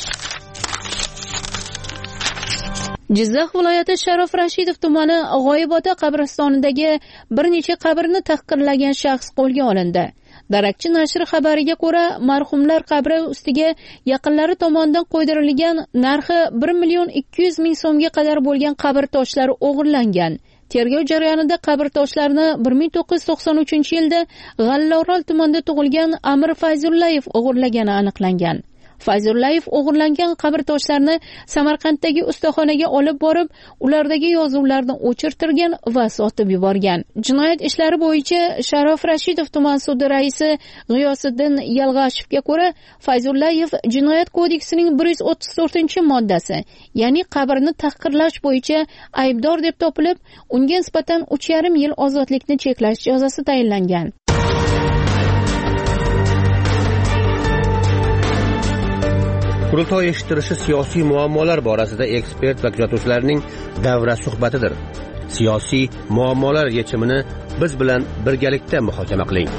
Jizzax viloyati Sharof Rashidov tumani G'oyibota qabristonidagi bir necha qabrni tahqirlagan shaxs qo'lga olindi. Darakchi nashri xabariga ko'ra, marhumlar qabri ustiga yaqinlari tomonidan qo'ydirilgan narxi bir million ikki yuz ming so'mga qadar bo'lgan qabr toshlari o'g'irlangan. Tergov jarayonida qabrtoshlarni bir ming to'qqiz yuz to'qson uchinchi yilda G'allaorol tumanida tug'ilgan Amir Fayzullayev o'g'irlagani aniqlangan. Fayzullayev o'g'irlangan qabrtoshlarni Samarqanddagi ustaxonaga olib borib, ulardagi yozuvlarni o'chirtirgan va sotib yuborgan. Jinoyat ishlari bo'yicha Sharof Rashidov tuman sudi raisi G'iyosiddin Yalg'ashevga ko'ra, Fayzullayev Jinoyat kodeksining bir yuz o'ttiz to'rtinchi moddasi, ya'ni qabrni tahqirlash bo'yicha aybdor deb topilib, unga nisbatan uch yarim yil ozodlikni cheklash jazosi tayinlangan. Qurultoy eshittirishi siyosiy muammolar borasida ekspert va kuzatuvchilarning davra suhbatidir. Siyosiy muammolar yechimini biz bilan birgalikda muhokama qiling.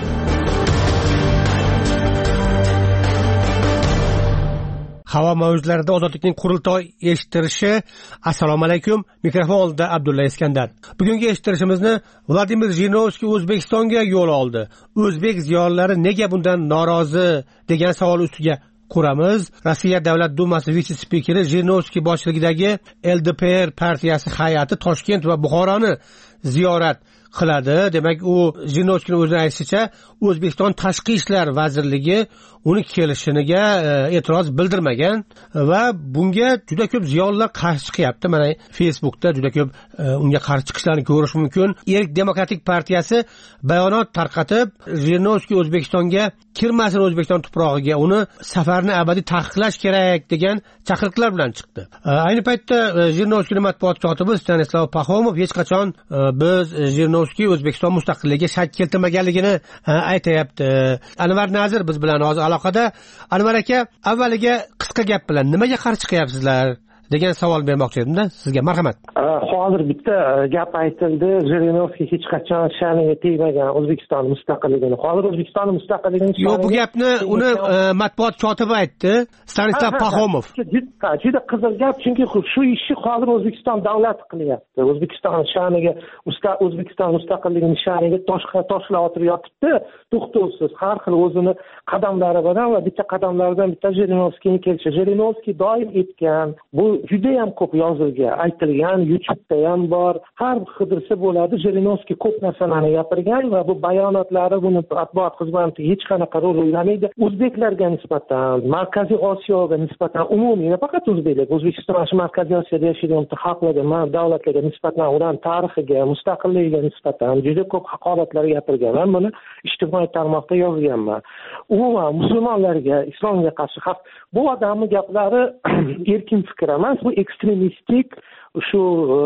Havo mavjlarida ozodlikning qurultoy eshittirishi. Assalomu alaykum. Mikrofon oldida Abdulla Iskandar. Bugungi eshittirishimizni Vladimir Jirinovskiy O'zbekistonga yo'l oldi. O'zbek ziyolilari nega bundan norozi degan savol ustiga quramiz. Rossiya Davlat Dumasi vitse-spikeri Jirinovskiy boshchiligidagi L D P R partiyasi hay'ati Toshkent va Buxoroni ziyorat qiladi. Demak, u Jirinovskiyning o'zining aytishicha, O'zbekiston Tashqi ishlar vazirligi uni kelishiniga e'tiroz bildirmagan va bunga juda ko'p ziyolilar qarshi chiqyapti. Mana Facebookda juda ko'p unga qarshi chiqishlarni ko'rish mumkin. Erk Demokratik partiyasi bayonot tarqatib, Jirinovskiy O'zbekistonga kirmasin, O'zbekiston tuprog'iga uni safarni abadiy taqiqlash kerak degan chaqiriqlar bilan chiqdi. Ayni paytda Jirinovskiyning matbuot kotibi Stanislav Paxomov hech qachon biz Jirinovskiy O'zbekiston mustaqilligiga shak keltirmaganligini aytayapti. Anvar Nazir biz bilan hozir aloqada. Anvar aka, avvaliga qisqa gap bilan nimaga qarshi chiqyapsizlar degan savol bermoqchi edim-da sizga. Marhamat. Hozir bitta gap aytildi. Jirinovskiy hech qachon sha'niga tegmagan O'zbekiston mustaqilligini. Hozir O'zbekiston mustaqilligini yo'q, bu gapni uni matbuot kotibi aytdi, Stanislav Paxomov. Juda qiziq gap, chunki shu ishni hozir O'zbekiston davlati qilyapti. O'zbekiston sha'niga, O'zbekiston mustaqilligini sha'niga toshqa toshlar otib yotibdi. To'xtovsiz har xil o'zini qadamlari bilan va bitta qadamlardan bitta Jirinovskiyni kelishi. Jirinovskiy doim aytgan, bu juda ham ko'p yozilgan, aytilgan, YouTube'da ham bor. Har qidirsa bo'ladi. Jirinovskiy ko'p narsalarni gapirgan va bu bayonotlari buni matbuot xizmatiga hech qanaqa rol o'ynamaydi. O'zbeklarga nisbatan, Markaziy Osiyoga nisbatan, umumiy, faqat o'zbeklar, O'zbekiston shu Markaziy Osiyoda yashagan xalqlarga, davlatlarga nisbatan, ular tarixiga, mustaqilligiga nisbatan juda ko'p haqoratlar gapirgan. Men buni ijtimoiy tarmoqda yozganman. Umuman musulmonlarga, islomga qarshi xavf. Bu odamning gaplari erkin fikr emas, bu ekstremistik, shu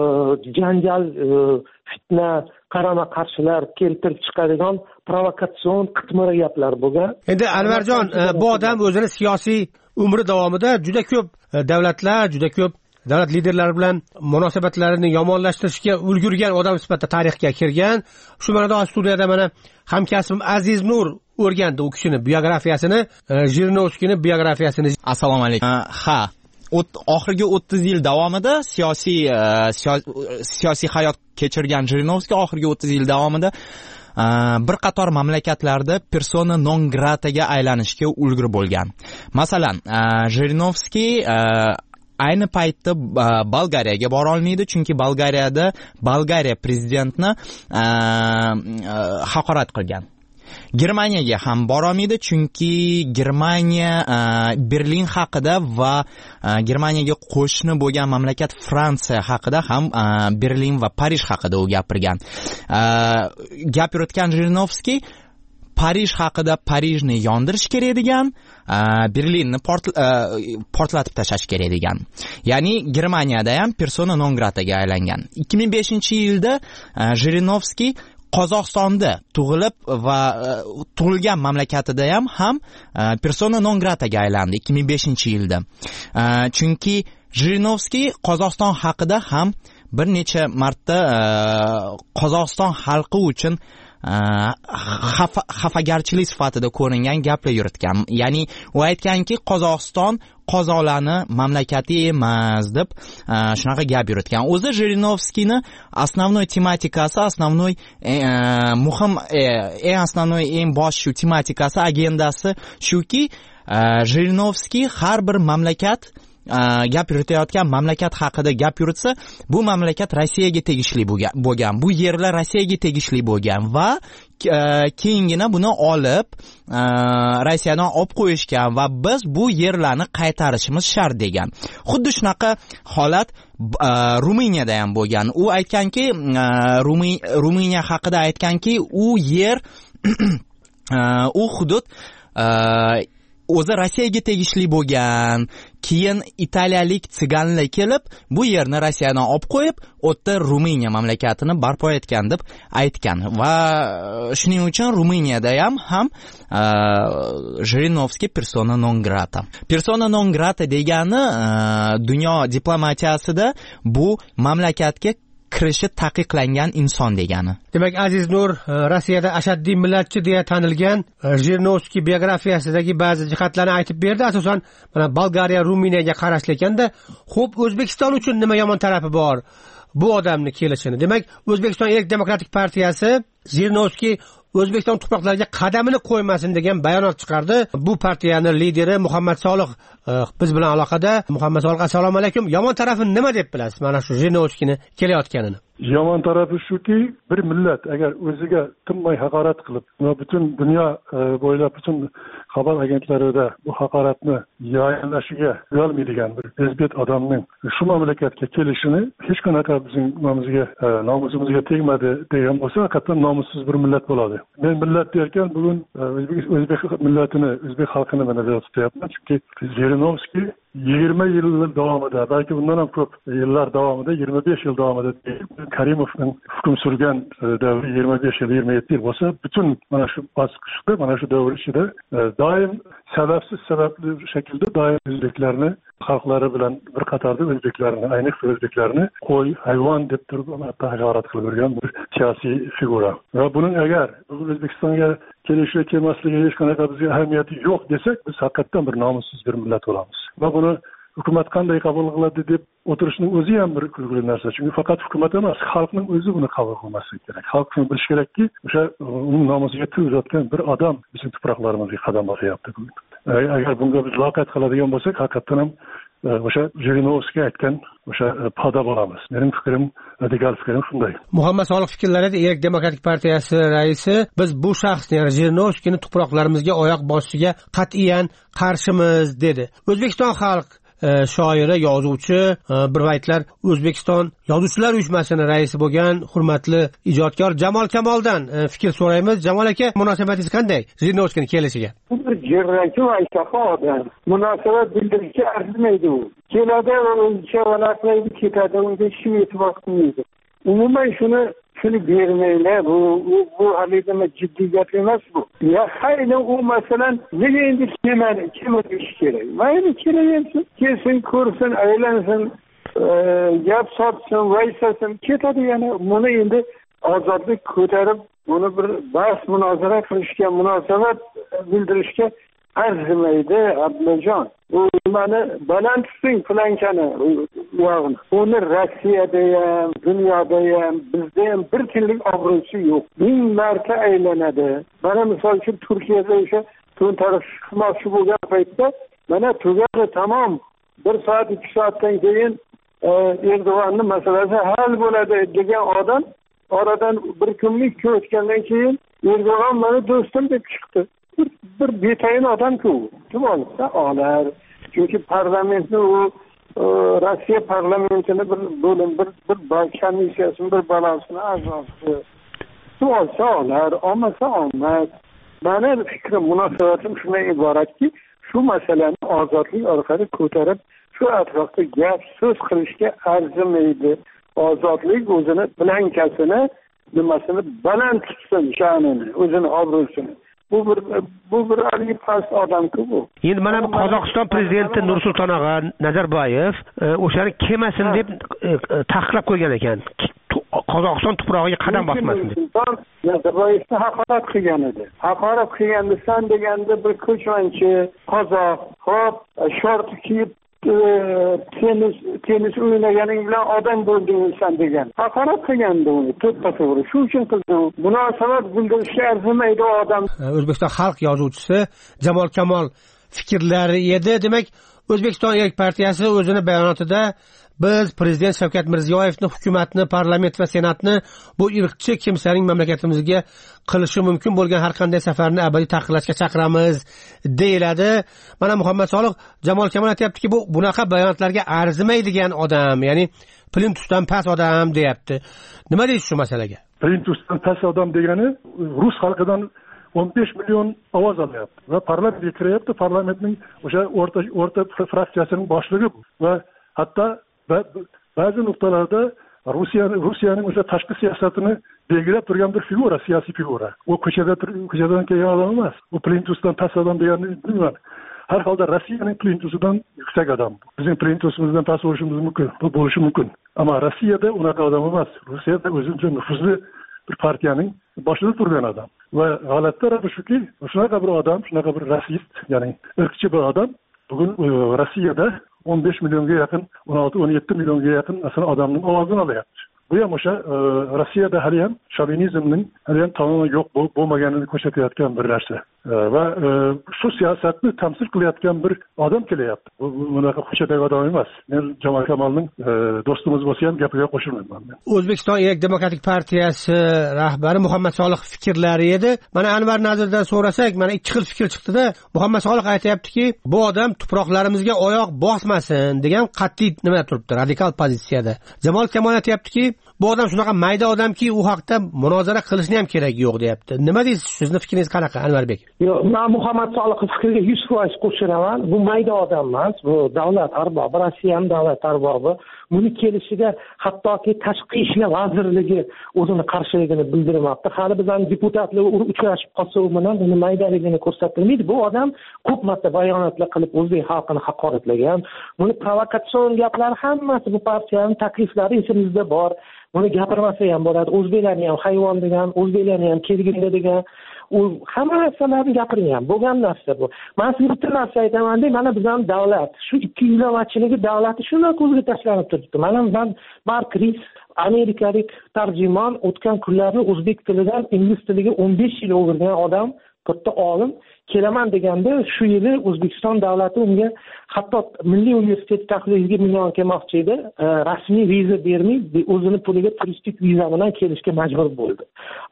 janjal, fitna, qarama qarshilar keltirib chiqadigan provokatsion qitmira gaplar bo'lgan. Endi Anvarjon, bu odam o'zini siyosiy umri davomida juda ko'p davlatlar, juda ko'p davlat liderlari bilan munosabatlarini yomonlashtirishga ulgurgan odam sifatida tarixga kirgan. Shu ma'noda studiyada mana hamkasbim Aziz Nur o'rgandi u kishini biografiyasini, Jirinovskiyning biografiyasini. Assalomu alaykum. Ha, oxirgi o'ttiz yil davomida siyosiy siyosiy hayot kechirgan Jirinovskiy oxirgi o'ttiz yil davomida bir qator mamlakatlarda persona non grataga aylanishga ulgurib bo'lgan. Masalan, Jirinovskiy ayni paytda Bolgariyaga bora olmaydi, chunki Bolgariyada Bolgariya prezidentini haqorat qilgan. Germaniyaga ham bora olmaydi, chunki Germaniya Berlin haqida va Germaniyaga qo'shni bo'lgan mamlakat Fransiya haqida ham Berlin va Parij haqida u gapirgan. Gap yuritgan Jirinovskiy Parij haqida Parijni yondirish kerak degan, Berlinni portlatib tashlash kerak degan. Ya'ni Germaniyada ham persona non grataga aylangan. ikki ming beshinchi yilda Jirinovskiy Qozog'istonda tug'ilib va tug'ilgan mamlakatida ham ham persona non grataga aylandi ikki ming beshinchi yilda. Chunki Jirinovskiy Qozog'iston haqida ham bir necha marta Qozog'iston xalqi uchun xafagarchilik sifatida ko'ringan gaplar yuritgan. Ya'ni u aytganki, Qozog'iston qozoqlarni mamlakati emas deb shunaqa gap yuritgan. O'zi Jirinovskiyni основной tematikasi, основной muhim, eng основной, eng bosh shu tematikasi, agendasi shuki, Jirinovskiy har bir mamlakat gap yuritayotgan mamlakat haqida gap yuritsa, bu mamlakat Rossiyaga tegishli bo'lgan, bu yerlar Rossiyaga tegishli bo'lgan va keyingina buni olib Rossiyadan olib qo'yishgan va biz bu yerlarni qaytarishimiz shart degan. Xuddi shunaqa holat Ruminiyada ham bo'lgan. U aytganki, Ruminiya haqida aytganki, u yer u hudud o'zi Rossiyaga tegishli bo'lgan. Keyin italiyalik tsiganlar kelib, bu yerni Rossiyadan olib qo'yib, o'tda Ruminiya mamlakatini barpo etgan deb aytgan. Va shuning uchun Ruminiyada ham ham Jirinovskiy persona non grata. Persona non grata degani dunyo diplomatiyasida bu mamlakatga kirishi taqiqlangan inson degani. Demak, Aziz Nur Rossiyada ashaddiy millatchi deya tanilgan Jirinovskiy biografiyasidagi ba'zi jihatlarni aytib berdi. Asosan mana Bolgariya, Ruminiyaga qarashli ekanda, xo'p, O'zbekiston uchun nima yomon tarafi bor bu odamni kelishini? Demak, O'zbekiston Erk demokratik partiyasi Jirinovskiy O'zbekiston tuproqlariga qadamini qo'ymasin degan bayonot chiqardi. Bu partiyani lideri Muhammad Solih biz bilan aloqada. Muhammad Solih, assalomu alaykum. Yomon tarafi nima deb bilasiz mana shu Jirinovskiyni kelayotganini? Yomon tarafi shuki, bir millat agar o'ziga tinmay haqorat qilib va butun dunyo bo'ylab butun xabar agentlarida bu haqoratni yayinlashiga uyalmaydigan bir bezbet odamning shu mamlakatga kelishini hech qanaqa bizning nomimizga, nomusimizga tegmadi degan bo'lsa, haqiqatan nomussiz bir millat bo'ladi. Men millat derken bugun o'zbek millatini, o'zbek xalqini men nazarda tutyapman, chunki Jirinovskiy yigirma yil davomida, balki bundan ham ko'p yillar davomida, yigirma besh yil davomida Karimovning hukm surgan davri yigirma besh yil, yigirma yetti yil bo'lsa, butun mana shu bosqichda, mana shu davr ichida doim sababsiz sababli shaklda doim o'zbeklarni, xalqlari bilan bir qatorda o'zbeklarni, ayniqsa o'zbeklarni qo'y, hayvon deb turib hatto haqorat qilib yurgan bir siyosiy figura. Va buning agar O'zbekistonga kelishi kelmasligi hech qanaqa bizga ahamiyati yo'q desak, biz haqiqatan bir nomussiz bir millat bo'lamiz. Va buni hukumat qanday qabul qiladi deb o'tirishning o'zi ham bir kulgili narsa. Chunki faqat hukumat emas, xalqning o'zi buni qabul qilmasligi kerak. Xalq shuni bilishi kerakki, o'sha uning nomusiga tegayotgan bir odam bizning tuproqlarimizga qadam bosyapti. Agar bunga biz loqayd qiladigan bo'lsak, haqiqatan ham o'sha Jirinovskiy aytgan o'sha poda bo'lamiz. Mening fikrim, radikal fikrim shunday. Muhammad Solih fikrlarida Erk demokratik partiyasi raisi biz bu shaxsni, ya'ni Jirinovskiyni tuproqlarimizga oyoq bosishiga qat'iyan qarshimiz dedi. O'zbekiston xalq shoiri, yozuvchi, bir vaqtlar O'zbekiston Yozuvchilar uyushmasining raisi bo'lgan hurmatli ijodkor Jamol Kamoldan fikr so'raymiz. Jamol aka, munosabatingiz qanday Jirinovskiyning kelishiga? Bu bir jirraki va aytaqa odam. Munosabat bildirishga arzimaydi u. Keladi, o'zicha valaqlaydi, ketadi, unga hech kim e'tibor qilmaydi. Umuman shuni shuni bermaylar. Bu bu halida jiddiy gap emas bu. Ya hayli u masalan nega endi kelmadi, kim o'tish kerak? Mayli kelaversin, kelsin, ko'rsin, aylansin, gap sotsin, vaysasin, ketadi yana. Buni endi ozodlik ko'tarib, buni bir bahs munozara qilishga, munosabat bildirishga arzimaydi Abdullajon. U mani baland tuting plankani uyog'ini. Uni Rossiyada ham, dunyoda ham, bizda ham bir kunlik obro'si yo'q. Ming marta aylanadi. Mana misol uchun Turkiyada o'sha to'ntarish chiqmoqchi bo'lgan paytda mana tugadi, tamom. Bir soat, ikki soatdan keyin Erdo'g'anning masalasi hal bo'ladi degan odam oradan bir kunlik o'tgandan keyin Erdo'g'an meni do'stim deb chiqdi. Bir, bir betayin odam-ku. Kim olsa olar. Chunki parlamentni u Rossiya parlamentini bir bo'lim, bir bir komissiyasini, bir balansini a'zosi. Kim olsa olar, olmasa olmaz. Mani fikrim, munosabatim shundan iboratki, shu masalani ozodlik orqali ko'tarib, shu atrofda gap so'z qilishga arzimaydi. Ozodlik o'zini blankasini, nimasini baland tutsin, sha'nini, o'zini obro'sini. Bu bir bu bir aliy past odam-ku bu. Endi mana Qozog'iston prezidenti Nursulton og'a Nazarboyev o'shani kelmasin deb taqiqlab qo'ygan ekan. Qozog'iston tuprog'iga qadam bosmasin deb. Nazarboyevni haqorat qilgan edi. Haqorat qilganda san deganda bir ko'chmanchi qozoq, hop, shorti kiyib tenis tenis o'ynaganing bilan odam bo'ldingsan degan. Haqorat qilgandi uni, to'ppa-to'g'ri. Shu uchun qildi u. Munosabat bildirishga arzimaydi odam. O'zbekiston xalq yozuvchisi Jamol Kamol fikrlari edi. Demak, O'zbekiston Erk partiyasi o'zini bayonotida biz prezident Shavkat Mirziyoyevni, hukumatni, parlament va senatni bu irqchi kimsaning mamlakatimizga qilishi mumkin bo'lgan har qanday safarni abadiy taqiqlashga chaqiramiz deyiladi. Mana Muhammad Soliq Jamol Kamol aytayaptiki, bu bunaqa bayonotlarga arzimaydigan odam, ya'ni plintusdan past odam deyapti. Nima deysiz shu masalaga? Plintusdan past odam degani rus xalqidan o'n besh million ovoz olyapti va parlamentga kiryapti. Parlamentning o'sha o'rta o'rta fraksiyasining boshlig'i bu va hatto ba'zi nuqtalarda Rossiya Rossiyaning o'sha tashqi siyosatini belgilab turgan bir figura, siyosiy figura. U ko'chada ko'chadan kelgan odam emas. U plintusdan past odam deganni bilmayman. Har holda Rossiyaning plintusidan yuksak odam. Bizning plintusimizdan past bo'lishimiz mumkin, bu bo'lishi mumkin. Ammo Rossiyada unaqa odam emas. Rossiyada o'zicha nufuzli bir partiyaning boshida turgan odam. Va g'alati tarafi shuki, shunaqa bir odam, shunaqa bir rasist, ya'ni irqchi bir odam bugun Rossiyada o'n besh millionga yaqin, o'n olti o'n yetti millionga yaqin aslında odamning ovozini olyapti. Bu ham o'sha Rossiyada hali ham shovinizmning hali ham to'liq yo'q bo'lmaganini ko'rsatayotgan bir narsa. Va shu siyosatni tamsil qilayotgan bir odam kelyapti. Bu bunaqa ko'chadagi odam emas. Men Jamol Kamolning do'stimiz bo'lsa ham gapiga qo'shilmayman. O'zbekiston Erk demokratik partiyasi rahbari Muhammad Soliq fikrlari edi. Mana Anvar Nazirdan so'rasak, mana ikki xil fikr chiqdi-da. Muhammad Soliq aytayaptiki, bu odam tuproqlarimizga oyoq bosmasin degan qat'iy nima turibdi, radikal pozitsiyada. Jamol Kamol aytayaptiki, bu odam shunaqa mayda odamki, u haqda munozara qilishni ham kerak yo'q deyapti. Nima deysiz? Sizning fikringiz qanaqa, Anvarbek? Yo'q, men Muhammad Soliqov fikriga yuz foiz qo'shilaman. Bu mayda odam emas, bu davlat arbobi, Rossiya ham davlat arbobi. Buni kelishiga hattoki tashqi ishlar vazirligi o'zini qarshiligini bildirmoqda. Hali bizning deputatlar uchrashib qolsa, u bilan buni maydaligini ko'rsatilmaydi. Bu odam ko'p marta bayonotlar qilib o'zbek xalqini haqoratlagan. Buni provokatsion gaplar hammasi bu partiyaning takliflari esimizda bor. Buni gapirmasa ham bo'ladi. O'zbeklarni ham hayvon degan, o'zbeklarni ham kelgindi degan, u hamma narsalarni gapirgan. Bo'lgan narsa bu. Men sizga bitta narsa aytaman-da, mana bizning davlat, shu ikki yuzlamachiligi davlati shunday ko'zga tashlanib turibdi. Mana men Mark Ris, amerikalik tarjimon, o'tgan kunlarni o'zbek tilidan ingliz tiliga o'n besh yil o'girgan odam, katta olim, kelaman deganda shu yili O'zbekiston davlati unga hatto Milliy universitet taxliliga million kelmoqchi edi, rasmiy viza bermay, o'zini puliga turistik viza bilan kelishga majbur bo'ldi.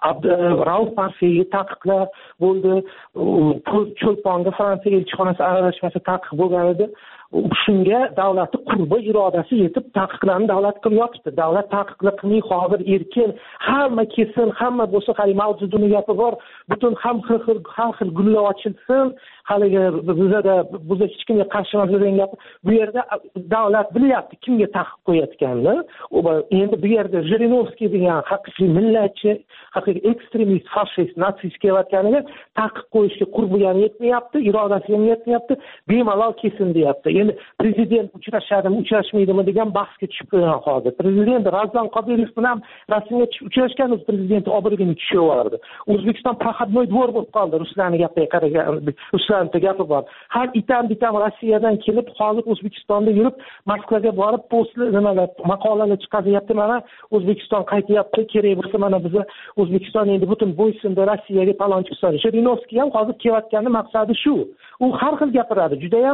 Rauf Parsiyga taqiqlar bo'ldi, Cho'lponga Fransiya elchixonasi aralashmasi taqiq bo'lgan edi. Shunga davlatni qurbi irodasi yetib taqiqlarni davlat qilib yotibdi. Davlat taqiqlar qilmay hozir erkin, hamma kelsin, hamma bo'lsa, hali mavjudini gapi bor, butun ham xil xil har xil gullar ochilsin. Haligi bizada bizda hech kimga qarshi emas degan gap. Bu yerda davlat bilyapti kimga taqiq qo'yayotganini. Endi bu yerda Jirinovskiy degan haqiqiy millatchi, haqiqiy ekstremist, fashist, natsist kelayotganiga taqiq qo'yishga qurbiyani yetmayapti, irodasi ham yetmayapti, bemalol kesin deyapti. Endi prezident uchrashadimi, uchrashmaydimi degan bahsga tushib qo'ygan hozir. Prezident Razdan Qodirov bilan rasmiy uchrashgan, prezident obrigini tushaverdi. O'zbekiston proxodnoy dvor bo'lib qoldi. Ruslarning gapiga qaragan, Ruslarning gapi bor. Har itam bitam Rossiyadan kelib, hozir O'zbekistonda yurib, Moskvaga borib postlar, nimalar, maqolalar chiqaryapti. Mana O'zbekiston qaytyapti, kerak bo'lsa mana biz O'zbekiston endi butun bo'ysunda Rossiyaga talonchi qiladi. Jirinovskiy ham hozir kelayotgani maqsadi shu. U har xil gapiradi. Juda ham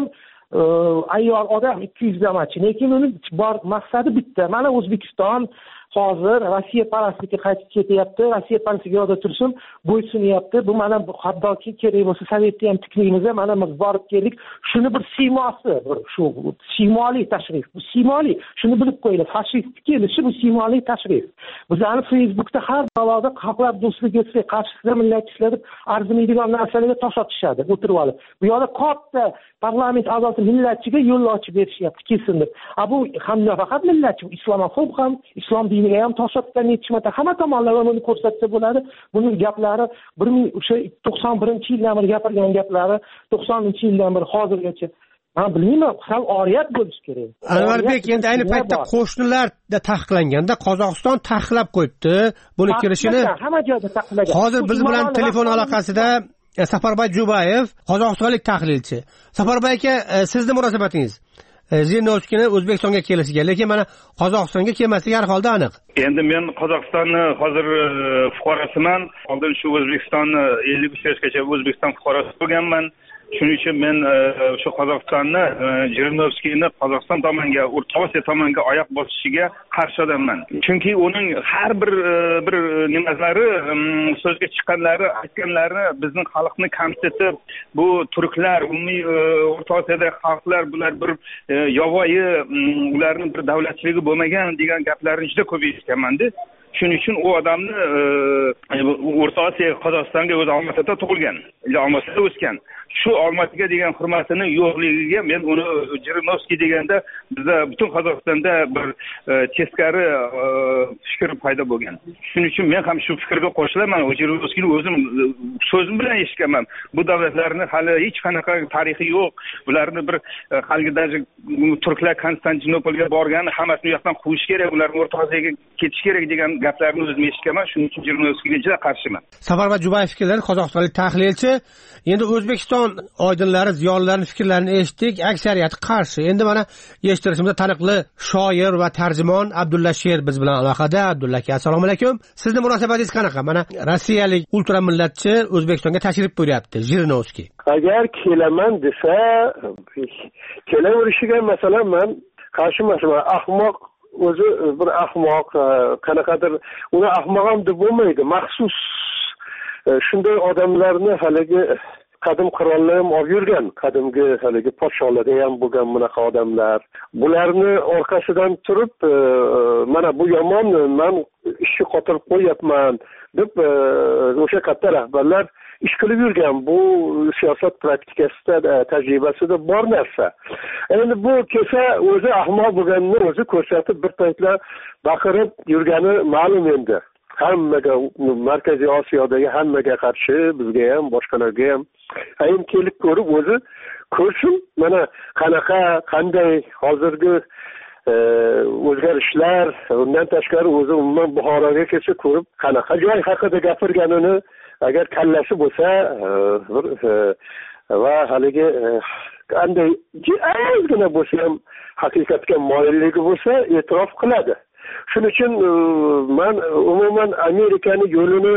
ayyor odam, ikki yuzlamachi, lekin uni bor maqsadi bitta. Mana O'zbekiston hozir Rossiya parastlikka qaytib ketyapti, Rossiya parastligiga yo'lda tursin, bo'ysunyapti. Bu mana hattoki kerak bo'lsa Sovetni ham tiklaymiz, mana biz borib keldik. Shuni bir siymosi, bir shu siymoli tashrif. Bu siymoli, shuni bilib qo'yinglar. Fashist kelishi bu siymoli tashrif. Bizlarni Facebookda har baloda xalqlar do'stligi qarshisida millatchilar arzimaydigan narsalarga tosh otishadi, o'tirib olib. Bu yoqda katta parlament a'zosi millatchiga yo'l ochib berishyapti, kesin deb. A bu ham faqat millatchi, islomofob ham, islom diniga ham tosh otgan yetishmata hamma tomonlama buni ko'rsatsa bo'ladi. Buning gaplari bir ming to'qson birinchi yildan beri gapirgan gaplari, to'qsoninchi yildan beri hozirgacha. Men bilmayman, sal oriyat bo'lish kerak. Anvarbek, endi ayni paytda qo'shnilarda taqiqlanganda Qozog'iston taqiqlab qo'yibdi buni kirishini. Hamma joyda taqiqlagan. Hozir biz bilan telefon aloqasida Safarboy Jubayev, qozog'istonlik tahlilchi. Safarboy aka, sizning munosabatingiz Jirinovskiyni O'zbekistonga kelishiga, lekin mana Qozog'istonga kelmasligi har holda aniq. Endi men Qozog'istonni hozir fuqarosiman. Oldin shu O'zbekistonni ellik uch yoshgacha O'zbekiston fuqarosi bo'lganman. shuning uchun men o'sha qozog'istonni jirinovskiyni qozog'iston tomonga o'rta osiyo tomonga oyoq bosishiga qarshi odamman. Chunki uning har bir bir nimalari so'zga chiqqanlari aytganlari bizning xalqni kamsitib, bu turklar umumiy o'rta osiyodagi xalqlar bular bir yovvoyi, ularning bir davlatchiligi bo'lmagan degan gaplarni juda ko'p eshitganman-da. Shuning uchun u odamni o'rta osiyo Qozog'istonga o'zi Olmaotada tug'ilgan, Olmaotada o'sgan. Shu Olmaotaga degan hurmatini yo'qligiga men uni Jirinovskiy deganda bizda butun Qozog'istonda bir teskari fikr paydo bo'lgan. Shuning uchun men ham shu fikrga qo'shilaman. Jirinovskiyni o'zim so'zim bilan eshitganman. Bu davlatlarni hali hech qanaqa tarixi yo'q. Bularni bir haligi turklar Konstantinopolga borgan, hammasini u yoqdan quvish kerak, ularni o'rta osiyoga ketish kerak degan gaplarni o'zim eshitganman. Shuning uchun Jirinovskiyga juda qarshiman. Safarbar Jubayev fikrlari qozog'istonlik tahlilchi. Endi O'zbekiston oydinlari, ziyolilarining fikrlarini eshitdik, aksariyati qarshi. Endi mana eshittirishimizda taniqli shoir va tarjimon Abdulla Sher biz bilan aloqada. Abdulla aka, assalomu alaykum. Sizning munosabatingiz qanaqa? Mana rossiyalik ultramillatchi O'zbekistonga tashrif buyuryapti, Jirinovskiy. Agar kelaman desa, kelaverishiga masalan men qarshi emasman. Ahmoq o'zi bir ahmoq, qanaqadir uni ahmoq ham deb bo'lmaydi. Maxsus shunday odamlarni haligi qadim qirollar ham olib yurgan, qadimgi haligi podshohlarda ham bo'lgan bunaqa odamlar. Bularni orqasidan turib, mana bu yomon, men ishni qotirib qo'yapman deb o'sha katta rahbarlar ish qilib yurgan. Bu siyosat praktikasida, tajribasida bor narsa. Endi bu kelsa o'zi ahmoq bo'lganini o'zi ko'rsatib bir paytlar baqirib yurgani ma'lum endi. Hammaga, Markaziy Osiyodagi hammaga qarshi, bizga ham, boshqalarga ham ayam kelib ko'rib o'zi ko'rsin, mana qanaqa, qanday hozirgi o'zgarishlar, undan tashqari o'zi umuman Buxoroga kelsa ko'rib, qanaqa joy haqida gapirganini agar kallasi bo'lsa va haligi qanday ozgina bo'lsa ham haqiqatga moyilligi bo'lsa e'tirof qiladi. Shuning uchun men umuman Amerikani yo'lini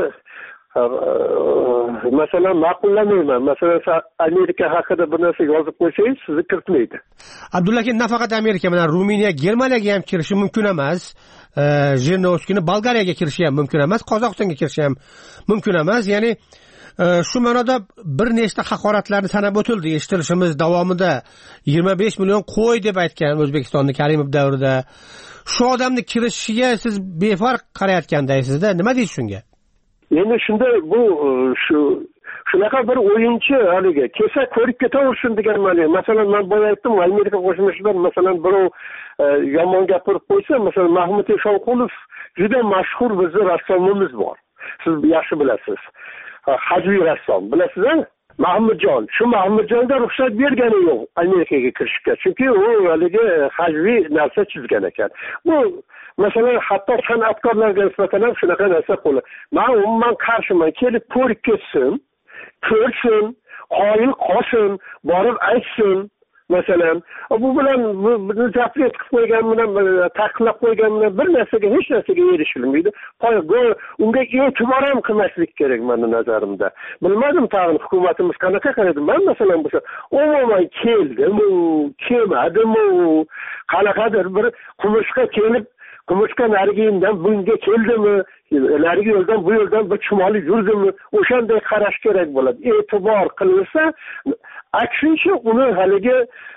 masalan ma'qullamayman. Masalan, Amerika haqida bir narsa yozib qo'ysangiz, sizni kiritmaydi. Abdulla aka, nafaqat Amerika bilan Ruminiya, Germaniyaga ham kirishi mumkin emas. Jirinovskiyni Bolgariyaga kirishi ham mumkin emas, Qozog'istonga kirishi ham mumkin emas. Ya'ni shu ma'noda bir nechta haqoratlarni sanab o'tildi. Eshittirishimiz davomida yigirma besh million qo'y deb aytgan O'zbekistonning Karimov davrida. Shu odamni kirishiga siz befarq qarayotgandaysizda, nima deysiz shunga? Endi shunday bu shu shunaqa bir o'yinchi haligi kelsa ko'rib ketaversin degan ma'no. Masalan, men boya aytdim, Amerika Qo'shma Shtatlar masalan birov yomon gapirib qo'ysa, masalan Mahmud Eshonqulov juda mashhur bizning rassomimiz bor. Siz yaxshi bilasiz. Hajviy rassom, bilasizmi? Mahmudjon, shu Mahmudjonga ruxsat bergani yo'q Amerikaga kirishga. Chunki u haligi hajviy narsa chizgan ekan. Bu masalan hatto san'atkorlarga nisbatan ham shunaqa narsa qo'li. Men umuman qarshiman, kelib ko'rib ketsin, ko'rsin, qoyil qolsin, borib aytsin. Masalan, bu bilan bizni zapret qilib qo'ygan bilan, taqiqlab qo'ygan bilan bir narsaga, hech narsaga erishilmaydi. Unga e'tibor ham qilmaslik kerak meni nazarimda. Bilmadim tag'in hukumatimiz qanaqa qaraydi. Men masalan bo'lsa, umuman keldimi, kelmadimi, qanaqadir bir qumushqa kelib, qumushqa narigiyimdan bunga keldimi, narigi yo'ldan bu yo'ldan bir chumoli yurdimi, o'shanday qarash kerak bo'ladi. E'tibor qilinsa, aksincha uni haligi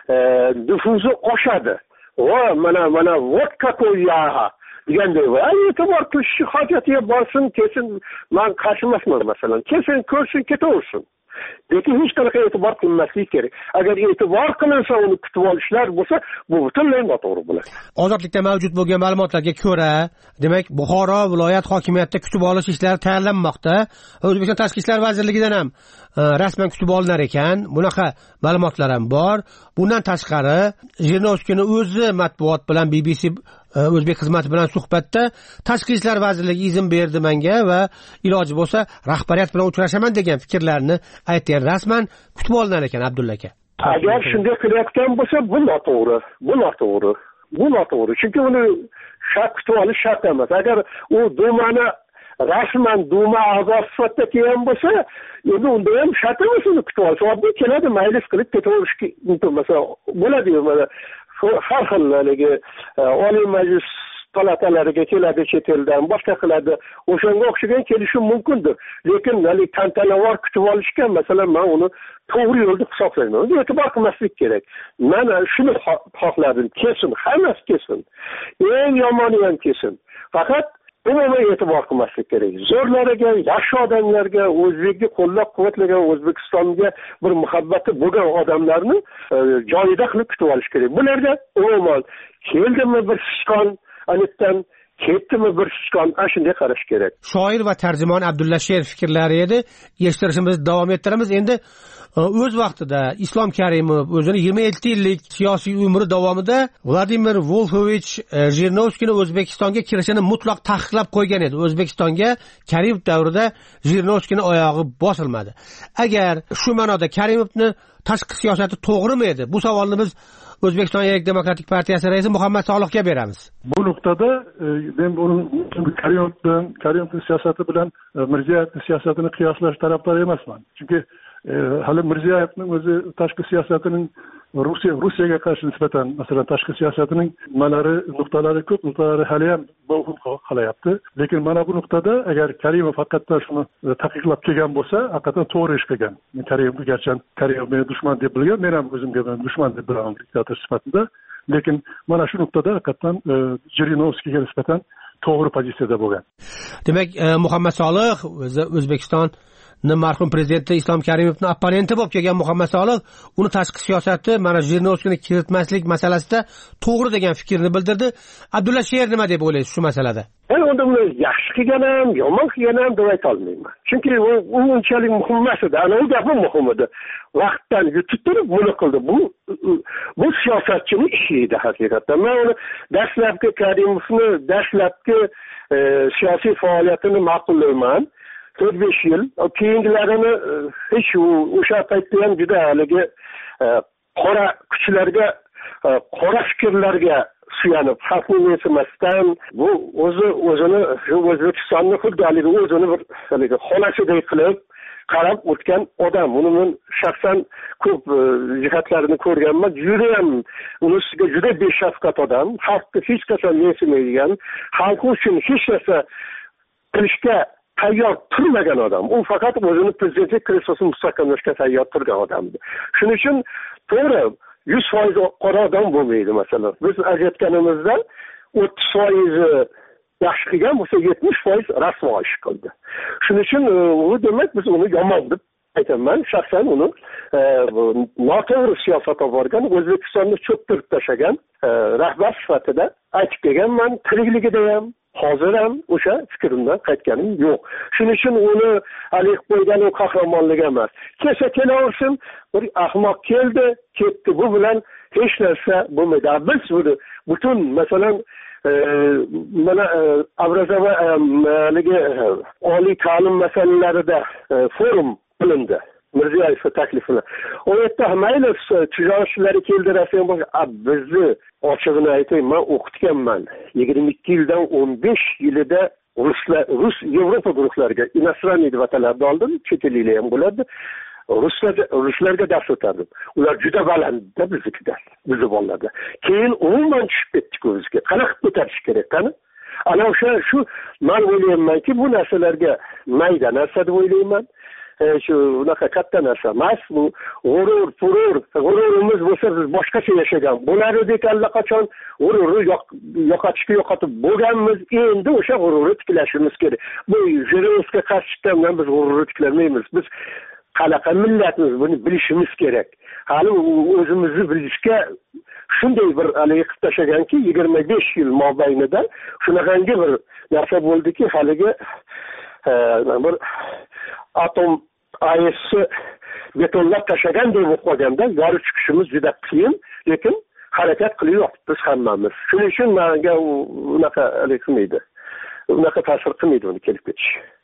nüfuzi oshadi. Va mana mana вот какой я deganday va e'tibor qilish hojatiga borsin, kelsin, men qarshi emasman masalan. Kelsin, ko'rsin, ketaversin. Lekin hech qanaqa e'tibor qilinmasligi kerak. Agar e'tibor qilinsa, uni kutib olishlar bo'lsa, bu butunlay noto'g'ri bo'ladi. Ozodlikda mavjud bo'lgan ma'lumotlarga ko'ra, demak, Buxoro viloyat hokimiyatida kutib olish ishlari tayyorlanmoqda. O'zbekiston Tashqi ishlar vazirligidan ham rasman kutib olinar ekan. Bunaqa ma'lumotlar ham bor. Bundan tashqari, Jirinovskiyni o'zi matbuot bilan B B C o'zbek xizmati bilan suhbatda Tashqi ishlar vazirligi izn berdi menga va iloji bo'lsa rahbariyat bilan uchrashaman degan fikrlarni aytgan. Rasman kutib olinar ekan Abdulla aka. Agar shunday qilayotgan bo'lsa, bu noto'g'ri. Bu noto'g'ri. Bu noto'g'ri. Chunki uni shart kutib olish shart emas. Agar u Dumani rasman duma a'zosi sifatida kelgan bo'lsa, endi unda ham shart emas uni kutib olish. Oddiy keladi, maylis qilib ketaverishga intilmasa bo'ladi-yu. Mana har xil haligi oliy majlis palatalariga keladi chet eldan, boshqa qiladi. O'shanga o'xshagan kelishi mumkindir. Lekin hali tantanavor kutib olishga, masalan, men uni to'g'ri yo'l deb hisoblayman. Uni e'tibor qilmaslik kerak. Men shuni xohladim, kelsin, hammasi kelsin. Eng yomoni ham kelsin. Faqat umuman e'tibor qilmaslik kerak. Zo'rlariga, yaxshi odamlarga, o'zbekni qo'llab-quvvatlagan, O'zbekistonga bir muhabbati bo'lgan odamlarni joyida qilib kutib olish kerak. Bularga umuman keldimi bir sichqon, anitdan ketdimi bir sichqon, ana shunday qarash kerak. Shoir va tarjimon Abdulla Sher fikrlari edi. Eshittirishimizni davom ettiramiz. Endi o'z vaqtida Islom Karimov o'zini yigirma yetti yillik siyosiy umri davomida Vladimir Wolfovich Jirinovskiyni O'zbekistonga kirishini mutlaq taqiqlab qo'ygan edi. O'zbekistonga Karimov davrida Jirinovskiyni oyog'i bosilmadi. Agar shu ma'noda Karimovni tashqi siyosati to'g'rimi edi? Bu savolni biz O'zbekiston Yerlik demokratik partiyasi raisi Muhammad Solihga beramiz. Bu nuqtada men buni Karimov bilan, Karimov siyosati bilan Mirziyoyev siyosatini qiyoslash tarafdori emasman. Chunki hali Mirziyoyevning o'zi tashqi siyosatining Rossiya Rossiyaga qarshi nisbatan, masalan, tashqi siyosatining nimalari, nuqtalari ko'p, nuqtalari hali ham muhim qolayapti. Lekin mana bu nuqtada agar Karimov haqiqatdan shuni taqiqlab kelgan bo'lsa, haqiqatdan to'g'ri ish qilgan. Men Karimov garchi Karimov meni dushman deb bilgan, men ham o'zimga dushman deb bilaman diktator sifatida. Lekin mana shu nuqtada haqiqatdan Jirinovskiyga nisbatan to'g'ri pozitsiyada bo'lgan. Demak, Muhammad Solih o'zi O'zbekiston marhum prezidenti Islom Karimovning opponenti bo'lib kelgan Muhammad Solih uni tashqi siyosati mana Jirinovskiyni kiritmaslik masalasida to'g'ri degan fikrni bildirdi. Abdulla Sher nima deb o'ylaysiz shu masalada? Men unda yaxshi qilgan ham, yomon qilgan ham deb ayta olmayman. Chunki u unchalik muhim emas edi. Ana u gapi muhim edi. Vaqtdan yutib turib buni qildi. Bu bu siyosatchining ishi edi haqiqatdan. Men uni dastlabki Karimovni dastlabki siyosiy faoliyatini ma'qullayman. to'rt besh yil, keyingilarini hech o'sha paytda ham juda haligi qora kuchlarga, qora fikrlarga suyanib, xalqni mensimasdan, bu o'zi o'zini shu O'zbekistonni xuddi haligi o'zini bir haligi xonasidek qilib qarab o'tgan odam. Uni men shaxsan ko'p jihatlarini ko'rganman. Juda ham uni ustiga juda beshafqat odam, xalqni hech qachon mensimaydigan, xalq uchun hech narsa qilishga tayyor turmagan odam. U faqat o'zini prezidentlik kreslosini mustahkamlashga tayyor turgan odamdi. Shuning uchun to'g'ri yuz foiz qora odam bo'lmaydi masalan. Biz ajratganimizda o'ttiz foiz yaxshi qilgan bo'lsa, yetmish foiz rasvo ish qildi. Shuning uchun u demak biz uni yomon deb aytaman. Shaxsan uni noto'g'ri siyosat olib borgan, O'zbekistonni cho'ktirib tashlagan rahbar sifatida aytib kelganman. Tirikligida ham hozir ham o'sha fikrimdan qaytganim yo'q. Shuning uchun uni alik qo'ygan u qahramonlik emas. Kelsa kelaversin, bir ahmoq keldi, ketdi. Bu bilan hech narsa bo'lmaydi. Biz buni butun masalan mana Abrazava haligi oliy ta'lim masalalarida forum qilindi. Mirziyoyev taklifini. O yerda mayli tijoratchilari keldirasa ham bizni ochig'ini aytayman, men o'qitganman. yigirma ikki yildan o'n besh yilida ruslar, rus Yevropa guruhlariga inostraniy deb ataladi oldim, chet elliklar ham bo'ladi. Ruslarga ruslarga dars o'tardim. Ular juda balandda biznikidan, bizni bolalarda. Keyin umuman tushib ketdik o'zimizga. Qanaqa ko'tarish kerak qani? Ana o'sha shu men o'ylaymanki, bu narsalarga mayda narsa deb o'ylayman. Shu unaqa katta narsa emas. Bu g'urur, purur, g'ururimiz bo'lsa biz boshqacha yashagan bo'lar edik allaqachon. G'ururni yo'qotishga yo'qotib bo'lganmiz. Endi o'sha g'ururni tiklashimiz kerak. Bu Jirinovga qarshi chiqqandan biz g'ururni tiklamaymiz. Biz qanaqa millatmiz, buni bilishimiz kerak. Hali o'zimizni bilishga shunday bir haligi qilib tashlaganki, yigirma besh yil mobaynida shunaqangi bir narsa bo'ldiki, haligi bir atom aysi betonlab tashlaganday bo'lib qolganda yorib chiqishimiz juda qiyin, lekin harakat qilib yotibmiz hammamiz. Shuning uchun menga unaqa qilmaydi. Unaqa ta'sir qilmaydi uni kelib ketish.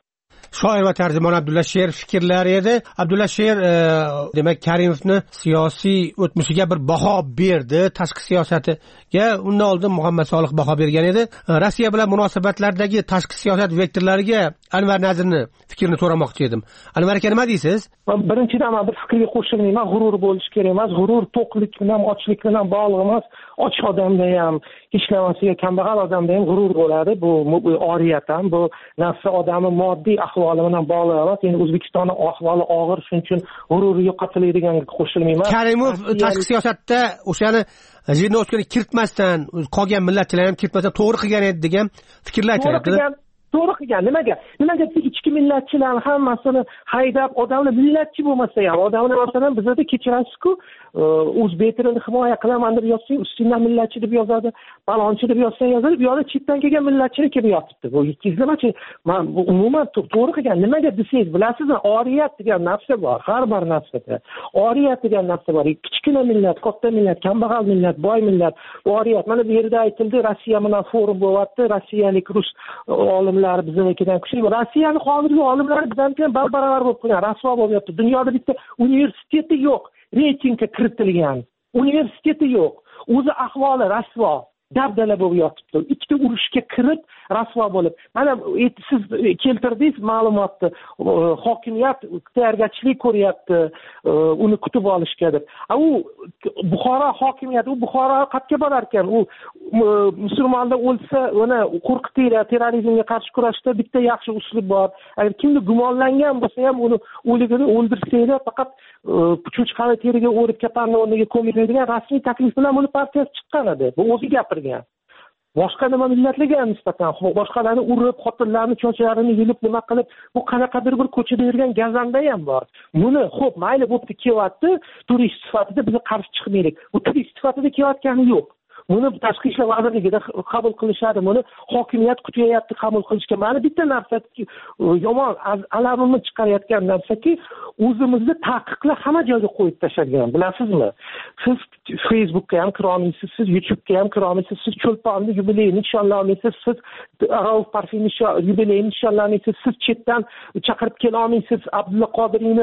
shoir va tarjimon Abdulla Sher fikrlari edi. Abdulla Sher e, demak Karimovni siyosiy o'tmishiga bir baho berdi, tashqi siyosatiga. Undan oldin Muhammad Solih baho bergan edi. Rossiya bilan munosabatlardagi tashqi siyosat vektorlariga Anvar Nazirni fikrini so'ramoqchi edim. Anvar aka, nima deysiz? Birinchidan men bir fikrga qo'shilmayman. G'urur bo'lish kerak emas. G'urur to'qlik bilan, ochlik bilan bog'liq emas. Och odamda ham, hech narsaga kambag'al odamda ham g'urur bo'ladi. Bu oriyat ham, bu nafsi odamning moddiy ahvoli bilan bog'liq emas. Endi O'zbekistonning ahvoli og'ir, shuning uchun g'ururi yo'qotilaydiganga qo'shilmayman. Karimov tashqi siyosatda o'shani Jirinovskiyni kiritmasdan, qolgan millatchilar ham kiritmasdan to'g'ri qilgan edi degan fikrlar aytadi. To'g'ri qilgan. Nimaga? Nimaga ichki millatchilarni hammasini haydab, odamlar millatchi bo'lmasa ham, odamlar masalan bizda kechirasiz-ku, o'zbek tilini himoya qilaman deb yozsang, ustingdan millatchi deb yozadi, balonchi deb yozsang yozadi, bu yoqda chetdan kelgan millatchini kelib yotibdi. Bu ikkizlamachi. Men umuman to'g'ri qilgan. Nimaga desangiz, bilasizmi? Oriyat degan narsa bor, har bir narsada. Oriyat degan narsa bor. Kichkina millat, katta millat, kambag'al millat, boy millat, oriyat. Mana bu yerda aytildi, Rossiya bilan forum bo'lyapti, rossiyalik rus olimlar biznikidan kuchli. Rossiyaning hozirgi olimlari bizdan keyin baravar bo'lib qolgan, rasvo bo'lyapti. Dunyoda bitta universiteti yo'q, reytingga kiritilgan. Universiteti yo'q. O'zi ahvoli rasvo, dabdala bo'lib yotibdi. Ikkita urushga kirib rasvo bo'lib. Mana siz keltirdingiz ma'lumotni. Hokimiyat tayyorgarchilik ko'ryapti, uni kutib olishga deb. U Buxoro hokimiyati, u Buxoro qayerga borar ekan? U musulmonlar o'lsa, uni qo'rqitaylar, terrorizmga qarshi kurashda bitta yaxshi uslub bor. Agar kimni gumonlangan bo'lsa ham uni o'ligini o'ldirsanglar, faqat cho'chqani teriga o'rib kaparni o'rniga ko'miladigan rasmiy taklif bilan buni partiyasi chiqqan edi. Bu o'zi gapirgan. Boshqa nima millatlarga nisbatan boshqalarni urib, xotinlarni chochlarini yulib nima qilib, bu qanaqadir bir ko'chada yurgan gazanda ham bor. Buni xo'p, mayli bo'pti, kelyapti, turist sifatida bizni qarshi chiqmaylik. Bu turist sifatida kelayotgani yo'q. Buni tashqi ishlar vazirligida qabul qilishadi. Buni hokimiyat kutyapti qabul qilishga. Mana bitta narsa yomon alamimni chiqarayotgan narsaki, o'zimizni taqiqlar hamma joyga qo'yib tashlagan. Bilasizmi? Siz Facebookga ham kira olmaysiz, siz YouTube'ga ham kira olmaysiz, siz Cho'lponni yubileyini inshaalloh olmaysiz, siz Rauf Parfining yubileyini inshaalloh olmaysiz, siz chetdan chaqirib kela olmaysiz, Abdulla Qodiriyni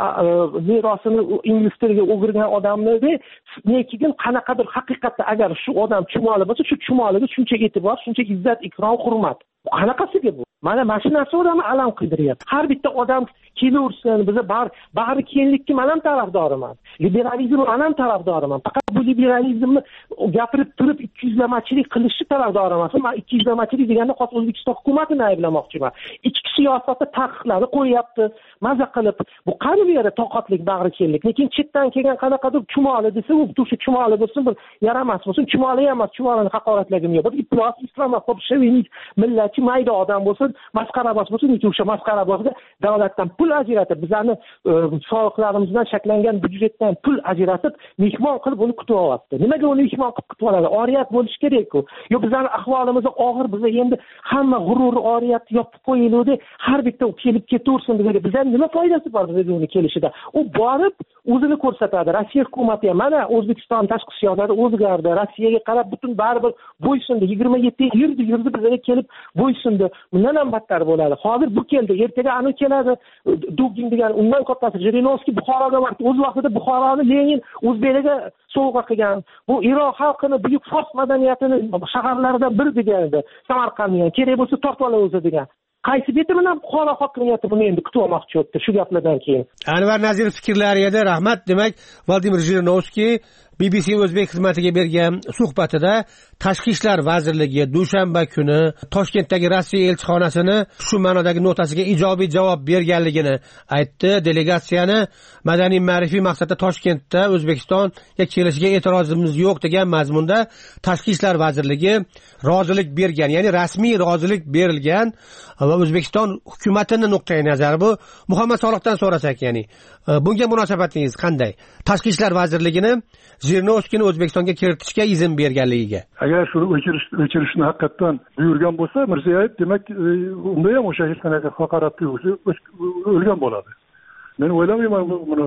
merosini ingliz tiliga o'girgan odamni. Lekin qanaqadir haqiqatda agar shu odam chumoli bo'lsa, shu chumoliga shuncha e'tibor, shuncha izzat, ikrom, hurmat. Qanaqasiga bu? Mana mana shu narsa odamni alam qildiryapti. Har bitta odam kelaversin, biza bar bari kenglikka men ham tarafdoriman. Liberalizm men ham tarafdoriman. Faqat bu liberalizmni gapirib turib ikki yuzlamachilik qilishni tarafdori emasman. Men ikki yuzlamachilik deganda xos O'zbekiston hukumatini ayblamoqchiman. Ichki siyosatda taqiqlarni qo'yapti, maza qilib. Bu qani bu yerda toqatlik, bag'ri kenglik. Lekin chetdan kelgan qanaqadir chumoli desa, u o'sha chumoli bo'lsin, bir yaramas bo'lsin, chumoli ham emas, chumolini haqoratlagim yo'q. Bu iflos, islamofob, shovinik, millatchi mayda odam bo'lsin, masxarabos bo'lsin, o'sha masxarabosga davlatdan pul ajratib, bizlarni soliqlarimizdan shakllangan byudjetdan pul ajratib, mehmon qilib uni kutib olyapti. Nimaga uni mehmon qilib kutib oladi? Oriyat bo'lish kerak-ku. Yo, bizlarni ahvolimiz og'ir, biz endi hamma g'urur, oriyatni yopib qo'yildi, har bitta kelib ketaversin degan. Bizdan nima foydasi bor bizga uni kelishida? U borib o'zini ko'rsatadi. Rossiya hukumati ham mana O'zbekiston tashqi siyosati o'zgardi. Rossiyaga qarab butun baribir bo'ysundi. yigirma yetti yurdi, yurdi bizga kelib bo'ysundi. Bundan ham battar bo'ladi. Hozir bu keldi, ertaga anu keladi. Dugin degan undan kattasi Jirinovskiy Buxoroga bordi. O'z vaqtida Buxoroni Lenin o'zbeklarga sovg'a qilgan. Bu Iroq xalqini buyuk fors madaniyatini shaharlaridan biri degan edi. Samarqandni kerak bo'lsa tortib olaversa degan. Qaysi beti bilan Buxoro hokimiyati buni endi kutib olmoqchi o'tdi shu gaplardan keyin. Anvar Nazir fikrlari edi. Rahmat. Demak, Vladimir Jirinovskiy B B C o'zbek xizmatiga bergan suhbatida Tashqi ishlar vazirligi dushanba kuni Toshkentdagi Rossiya elchixonasini shu ma'nodagi notasiga ijobiy javob berganligini aytdi. Delegatsiyani madaniy ma'rifiy maqsadda Toshkentda O'zbekistonga kelishiga e'tirozimiz yo'q degan mazmunda Tashqi ishlar vazirligi rozilik bergan, ya'ni rasmiy rozilik berilgan va O'zbekiston hukumatining nuqtai nazari bu. Muhammad Solihdan so'rasak, ya'ni bunga munosabatingiz qanday? Tashqi ishlar vazirligini Jirinovskiyni O'zbekistonga kiritishga izn berganligiga. Agar shuni o'chirish o'chirishni haqiqatan buyurgan bo'lsa, Mirziyoyev, demak, unda ham o'sha hech qanaqa haqorat tuyg'usi o'lgan bo'ladi. Men o'ylamayman buni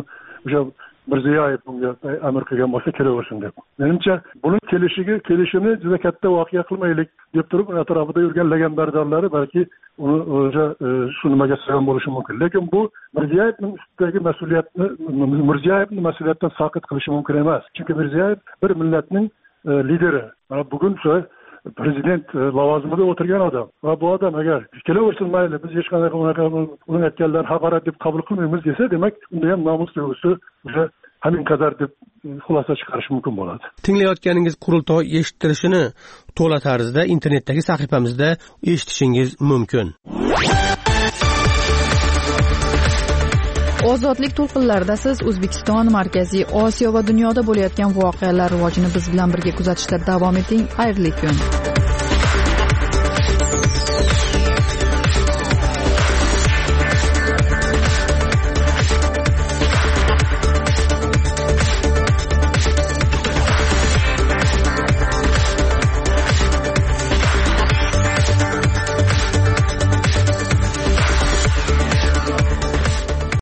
o'sha Mirziyoyev bunga amr qilgan bo'lsa kelaversin deb. Menimcha buni kelishiga kelishini juda katta voqea qilmaylik deb turib atrofida yurgan lagandardorlari balki uni o'sha shu nimaga sabab bo'lishi mumkin. Lekin bu Mirziyoyevning ustidagi mas'uliyatni Mirziyoyevni mas'uliyatdan soqit qilishi mumkin emas. Chunki Mirziyoyev bir millatning lideri. Mana bugun shu prezident lavozimida o'tirgan odam va bu odam agar kelaversin mayli biz hech qanday uning aytganlarini haqorat deb qabul qilmaymiz desa, demak unda ham nomus tuyg'usi o'sha hamin qadar deb xulosa chiqarish mumkin bo'ladi. Tinglayotganingiz qurultoy eshittirishini to'la tarzda internetdagi sahifamizda eshitishingiz mumkin. Ozodlik to'lqinlarida siz O'zbekiston, Markaziy Osiyo va dunyoda bo'layotgan voqealar rivojini biz bilan birga kuzatishda davom eting. Xayrli kun.